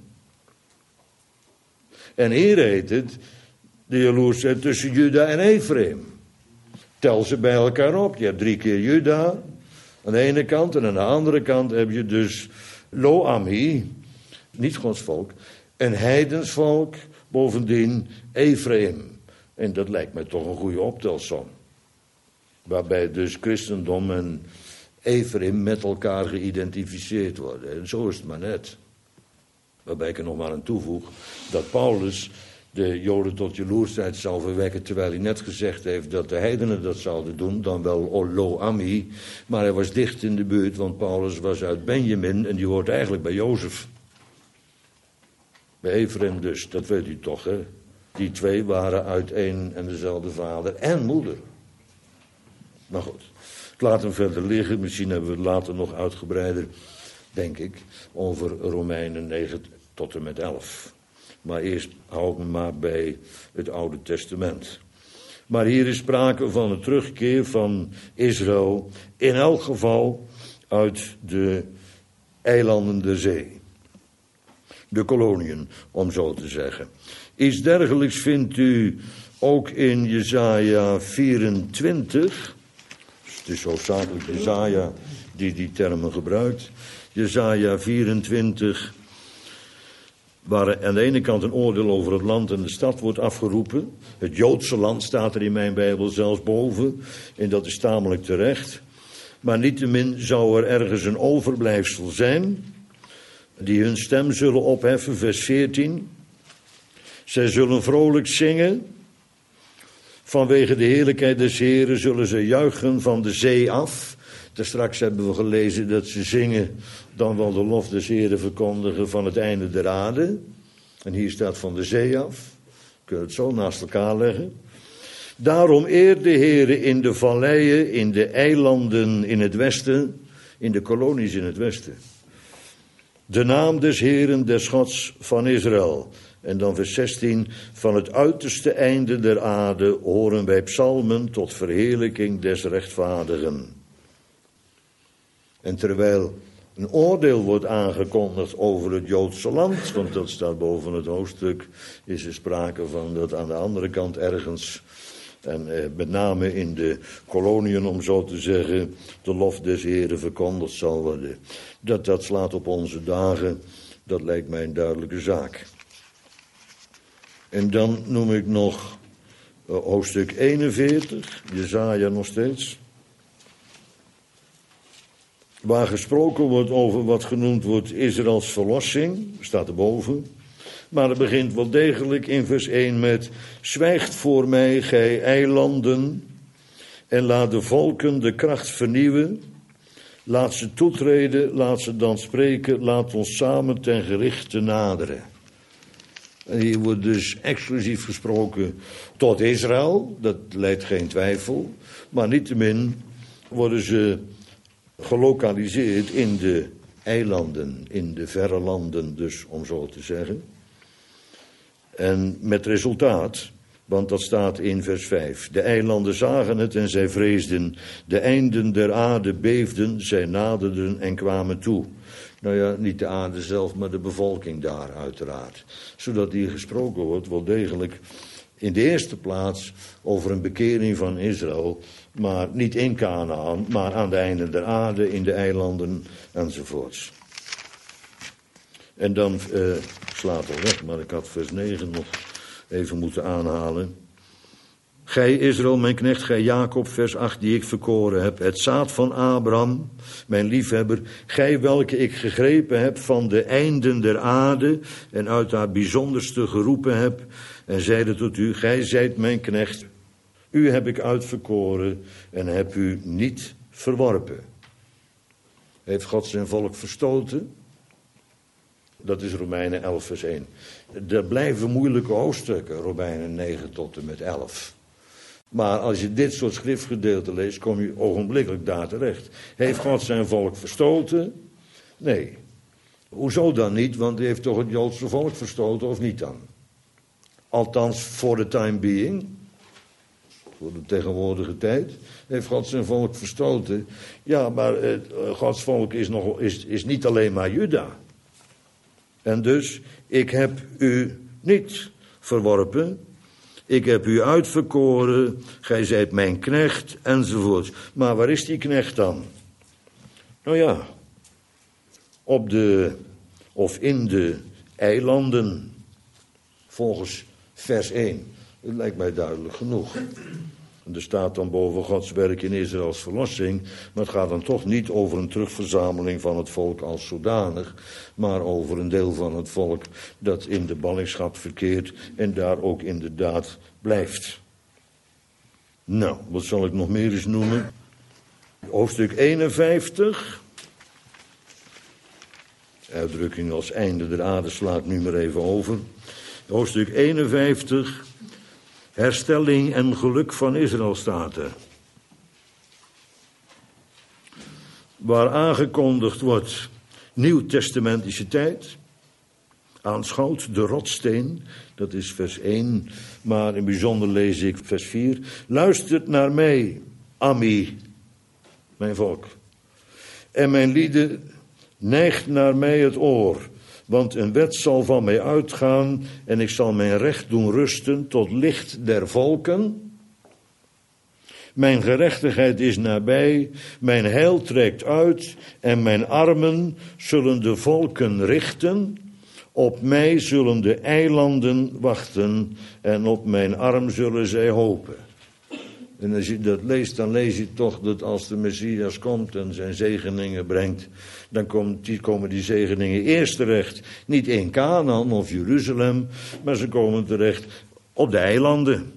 En hier heet het de jaloersheid tussen Juda en Ephraim. Tel ze bij elkaar op. Je hebt 3 keer Juda aan de ene kant en aan de andere kant heb je dus Lo-Ami, niet Gods volk, een heidens volk, bovendien Ephraim. En dat lijkt mij toch een goede optelsom. Waarbij dus christendom en Ephraim met elkaar geïdentificeerd worden. En zo is het maar net. Waarbij ik er nog maar aan toevoeg dat Paulus de Joden tot jaloersheid zal verwekken, terwijl hij net gezegd heeft dat de heidenen dat zouden doen, dan wel Lo-Ami. Maar hij was dicht in de buurt, want Paulus was uit Benjamin en die hoort eigenlijk bij Jozef. Bij Ephraim dus, dat weet u toch, hè? Die 2 waren uit één en dezelfde vader en moeder. Maar goed, ik laat hem verder liggen. Misschien hebben we het later nog uitgebreider, denk ik, over Romeinen 9 tot en met 11. Maar eerst hou ik me maar bij het Oude Testament. Maar hier is sprake van een terugkeer van Israël, in elk geval uit de eilanden der zee. De koloniën, om zo te zeggen. Iets dergelijks vindt u ook in Jesaja 24. Het is hoofdzakelijk Jesaja die termen gebruikt. Jesaja 24, waar aan de ene kant een oordeel over het land en de stad wordt afgeroepen. Het Joodse land staat er in mijn Bijbel zelfs boven. En dat is tamelijk terecht. Maar niettemin zou er ergens een overblijfsel zijn die hun stem zullen opheffen, vers 14. Zij zullen vrolijk zingen. Vanwege de heerlijkheid des Heren zullen ze juichen van de zee af. Straks hebben we gelezen dat ze zingen, dan wel de lof des Heren verkondigen van het einde der aarde. En hier staat van de zee af. Kun je het zo naast elkaar leggen. Daarom eer de Here in de valleien, in de eilanden in het westen, in de kolonies in het westen. De naam des Heren, des Gods van Israël. En dan vers 16, van het uiterste einde der aarde horen wij psalmen tot verheerlijking des rechtvaardigen. En terwijl een oordeel wordt aangekondigd over het Joodse land, want dat staat boven het hoofdstuk, is er sprake van dat aan de andere kant ergens, en met name in de koloniën om zo te zeggen, de lof des Heren verkondigd zal worden. Dat slaat op onze dagen, dat lijkt mij een duidelijke zaak. En dan noem ik nog hoofdstuk 41, Jesaja nog steeds. Waar gesproken wordt over wat genoemd wordt Israëls verlossing, staat erboven. Maar het begint wel degelijk in vers 1 met: zwijgt voor mij, gij eilanden, en laat de volken de kracht vernieuwen. Laat ze toetreden, laat ze dan spreken, laat ons samen ten gerichte naderen. En hier wordt dus exclusief gesproken tot Israël, dat leidt geen twijfel. Maar niettemin worden ze gelokaliseerd in de eilanden, in de verre landen dus, om zo te zeggen. En met resultaat Want dat staat in vers 5. De eilanden zagen het en zij vreesden. De einden der aarde beefden, zij naderden en kwamen toe. Nou ja, niet de aarde zelf, maar de bevolking daar uiteraard. Zodat hier gesproken wordt wel degelijk in de eerste plaats over een bekering van Israël. Maar niet in Kanaan, maar aan de einden der aarde, in de eilanden enzovoorts. En dan, slaat al weg, maar ik had vers 9 nog even moeten aanhalen. Gij Israël, mijn knecht, gij Jacob, vers 8, die ik verkoren heb. Het zaad van Abraham, mijn liefhebber. Gij welke ik gegrepen heb van de einden der aarde en uit haar bijzonderste geroepen heb. En zeide tot u, gij zijt mijn knecht. U heb ik uitverkoren en heb u niet verworpen. Heeft God zijn volk verstoten? Dat is Romeinen 11 vers 1. Er blijven moeilijke hoofdstukken, Romeinen 9 tot en met 11. Maar als je dit soort schriftgedeelten leest, kom je ogenblikkelijk daar terecht. Heeft God zijn volk verstoten? Nee. Hoezo dan niet? Want hij heeft toch het Joodse volk verstoten, of niet dan? Althans, for the time being. Voor de tegenwoordige tijd. Heeft God zijn volk verstoten? Ja, maar Gods volk is niet alleen maar Juda. En dus, ik heb u niet verworpen. Ik heb u uitverkoren. Gij zijt mijn knecht, enzovoort. Maar waar is die knecht dan? Nou ja, in de eilanden. Volgens vers 1. Dat lijkt mij duidelijk genoeg. En er staat dan boven Gods werk in Israëls verlossing. Maar het gaat dan toch niet over een terugverzameling van het volk als zodanig. Maar over een deel van het volk dat in de ballingschap verkeert. En daar ook inderdaad blijft. Nou, wat zal ik nog meer eens noemen? Hoofdstuk 51. Uitdrukking als einde der aarde sla ik nu maar even over. Hoofdstuk 51. Herstelling en geluk van Israël staat er. Waar aangekondigd wordt nieuwtestamentische tijd. Aanschouwt de rotsteen, dat is vers 1. Maar in het bijzonder lees ik vers 4. Luistert naar mij, Ami, mijn volk. En mijn lieden, neigt naar mij het oor. Want een wet zal van mij uitgaan en ik zal mijn recht doen rusten tot licht der volken. Mijn gerechtigheid is nabij, mijn heil trekt uit en mijn armen zullen de volken richten. Op mij zullen de eilanden wachten en op mijn arm zullen zij hopen. En als je dat leest, dan lees je toch dat als de Messias komt en zijn zegeningen brengt, dan komen die zegeningen eerst terecht, niet in Kanaan of Jeruzalem, maar ze komen terecht op de eilanden.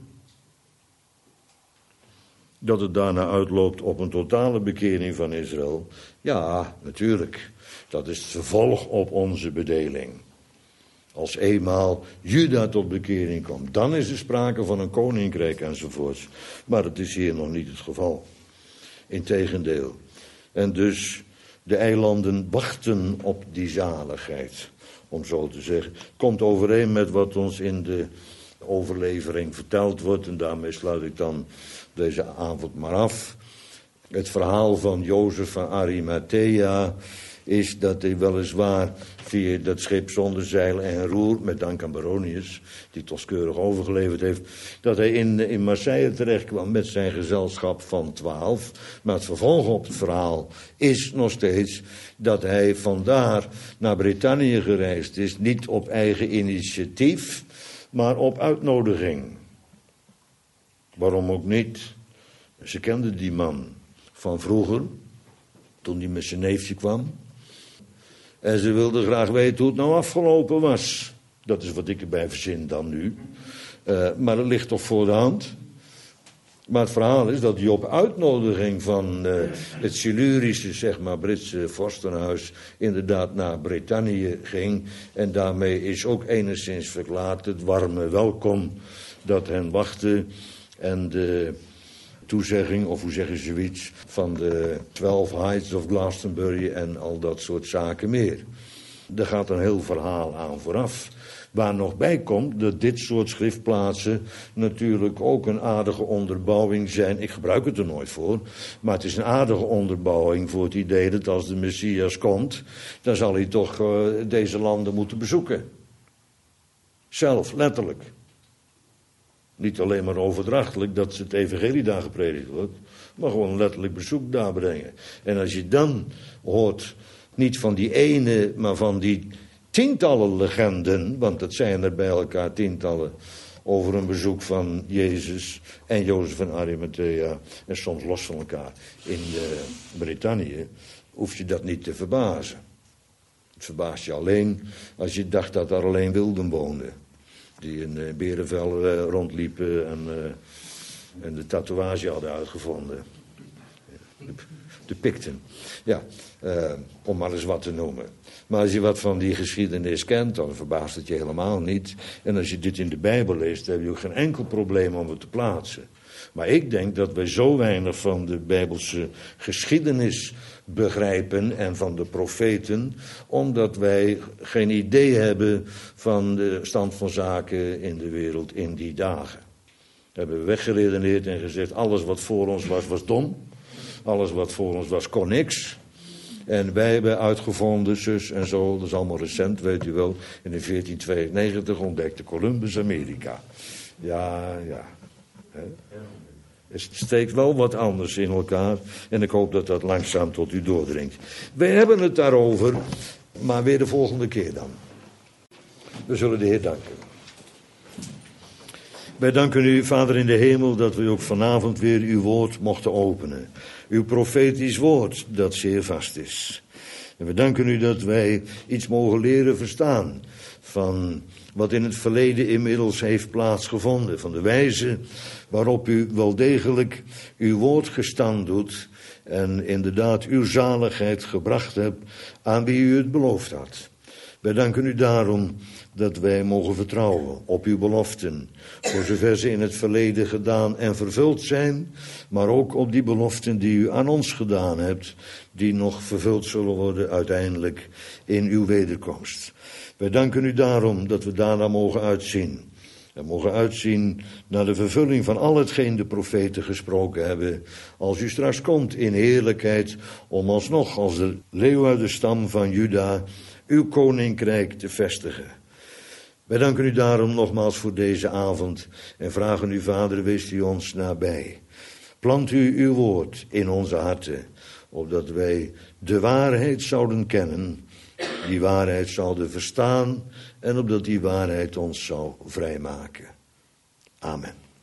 Dat het daarna uitloopt op een totale bekering van Israël, ja, natuurlijk. Dat is het vervolg op onze bedeling. Als eenmaal Juda tot bekering komt, dan is er sprake van een koninkrijk enzovoorts. Maar dat is hier nog niet het geval. Integendeel. En dus de eilanden wachten op die zaligheid, om zo te zeggen. Komt overeen met wat ons in de overlevering verteld wordt. En daarmee sluit ik dan deze avond maar af. Het verhaal van Jozef van Arimathea is dat hij weliswaar via dat schip zonder zeil en roer, met dank aan Baronius, die het ons keurig overgeleverd heeft, dat hij in Marseille terecht kwam met zijn gezelschap van 12. Maar het vervolg op het verhaal is nog steeds dat hij vandaar naar Brittannië gereisd is, niet op eigen initiatief, maar op uitnodiging. Waarom ook niet? Ze kenden die man van vroeger, toen hij met zijn neefje kwam. En ze wilden graag weten hoe het nou afgelopen was. Dat is wat ik erbij verzin dan nu. Maar dat ligt toch voor de hand. Maar het verhaal is dat hij op uitnodiging van het Silurische, zeg maar, Britse vorstenhuis inderdaad naar Brittannië ging. En daarmee is ook enigszins verklaard het warme welkom dat hen wachtte. En de toezegging, of hoe zeggen ze zoiets, van de 12 Hides of Glastonbury en al dat soort zaken meer. Er gaat een heel verhaal aan vooraf. Waar nog bij komt dat dit soort schriftplaatsen natuurlijk ook een aardige onderbouwing zijn. Ik gebruik het er nooit voor, maar het is een aardige onderbouwing voor het idee dat als de Messias komt, dan zal hij toch deze landen moeten bezoeken. Zelf, letterlijk. Niet alleen maar overdrachtelijk dat het evangelie daar gepredikt wordt, maar gewoon letterlijk bezoek daar brengen. En als je dan hoort, niet van die ene, maar van die tientallen legenden, want dat zijn er bij elkaar tientallen, over een bezoek van Jezus en Jozef van Arimathea, en soms los van elkaar, in Brittannië, hoef je dat niet te verbazen. Het verbaast je alleen als je dacht dat er alleen wilden woonden, die in Berenvel rondliepen en de tatoeage hadden uitgevonden. De Picten. Ja, om maar eens wat te noemen. Maar als je wat van die geschiedenis kent, dan verbaast het je helemaal niet. En als je dit in de Bijbel leest, dan heb je ook geen enkel probleem om het te plaatsen. Maar ik denk dat wij zo weinig van de Bijbelse geschiedenis begrijpen en van de profeten, omdat wij geen idee hebben van de stand van zaken in de wereld in die dagen. We hebben weggeredeneerd en gezegd, alles wat voor ons was, was dom. Alles wat voor ons was, kon niks. En wij hebben uitgevonden, zus en zo, dat is allemaal recent, weet u wel. In 1492 ontdekte Columbus Amerika. Ja. Het steekt wel wat anders in elkaar. En ik hoop dat dat langzaam tot u doordringt. Wij hebben het daarover, maar weer de volgende keer dan. We zullen de Heer danken. Wij danken u, Vader in de hemel, dat we ook vanavond weer uw woord mochten openen. Uw profetisch woord, dat zeer vast is. En we danken u dat wij iets mogen leren verstaan van wat in het verleden inmiddels heeft plaatsgevonden. Van de wijze waarop u wel degelijk uw woord gestand doet en inderdaad uw zaligheid gebracht hebt aan wie u het beloofd had. Wij danken u daarom dat wij mogen vertrouwen op uw beloften, voor zover ze in het verleden gedaan en vervuld zijn, maar ook op die beloften die u aan ons gedaan hebt, die nog vervuld zullen worden uiteindelijk in uw wederkomst. Wij danken u daarom dat we daarna mogen uitzien. En mogen uitzien naar de vervulling van al hetgeen de profeten gesproken hebben, als u straks komt in heerlijkheid, om alsnog als de leeuw uit de stam van Juda uw koninkrijk te vestigen. Wij danken u daarom nogmaals voor deze avond en vragen u, Vader, wees u ons nabij. Plant u uw woord in onze harten, opdat wij de waarheid zouden kennen, die waarheid zouden verstaan en opdat die waarheid ons zou vrijmaken. Amen.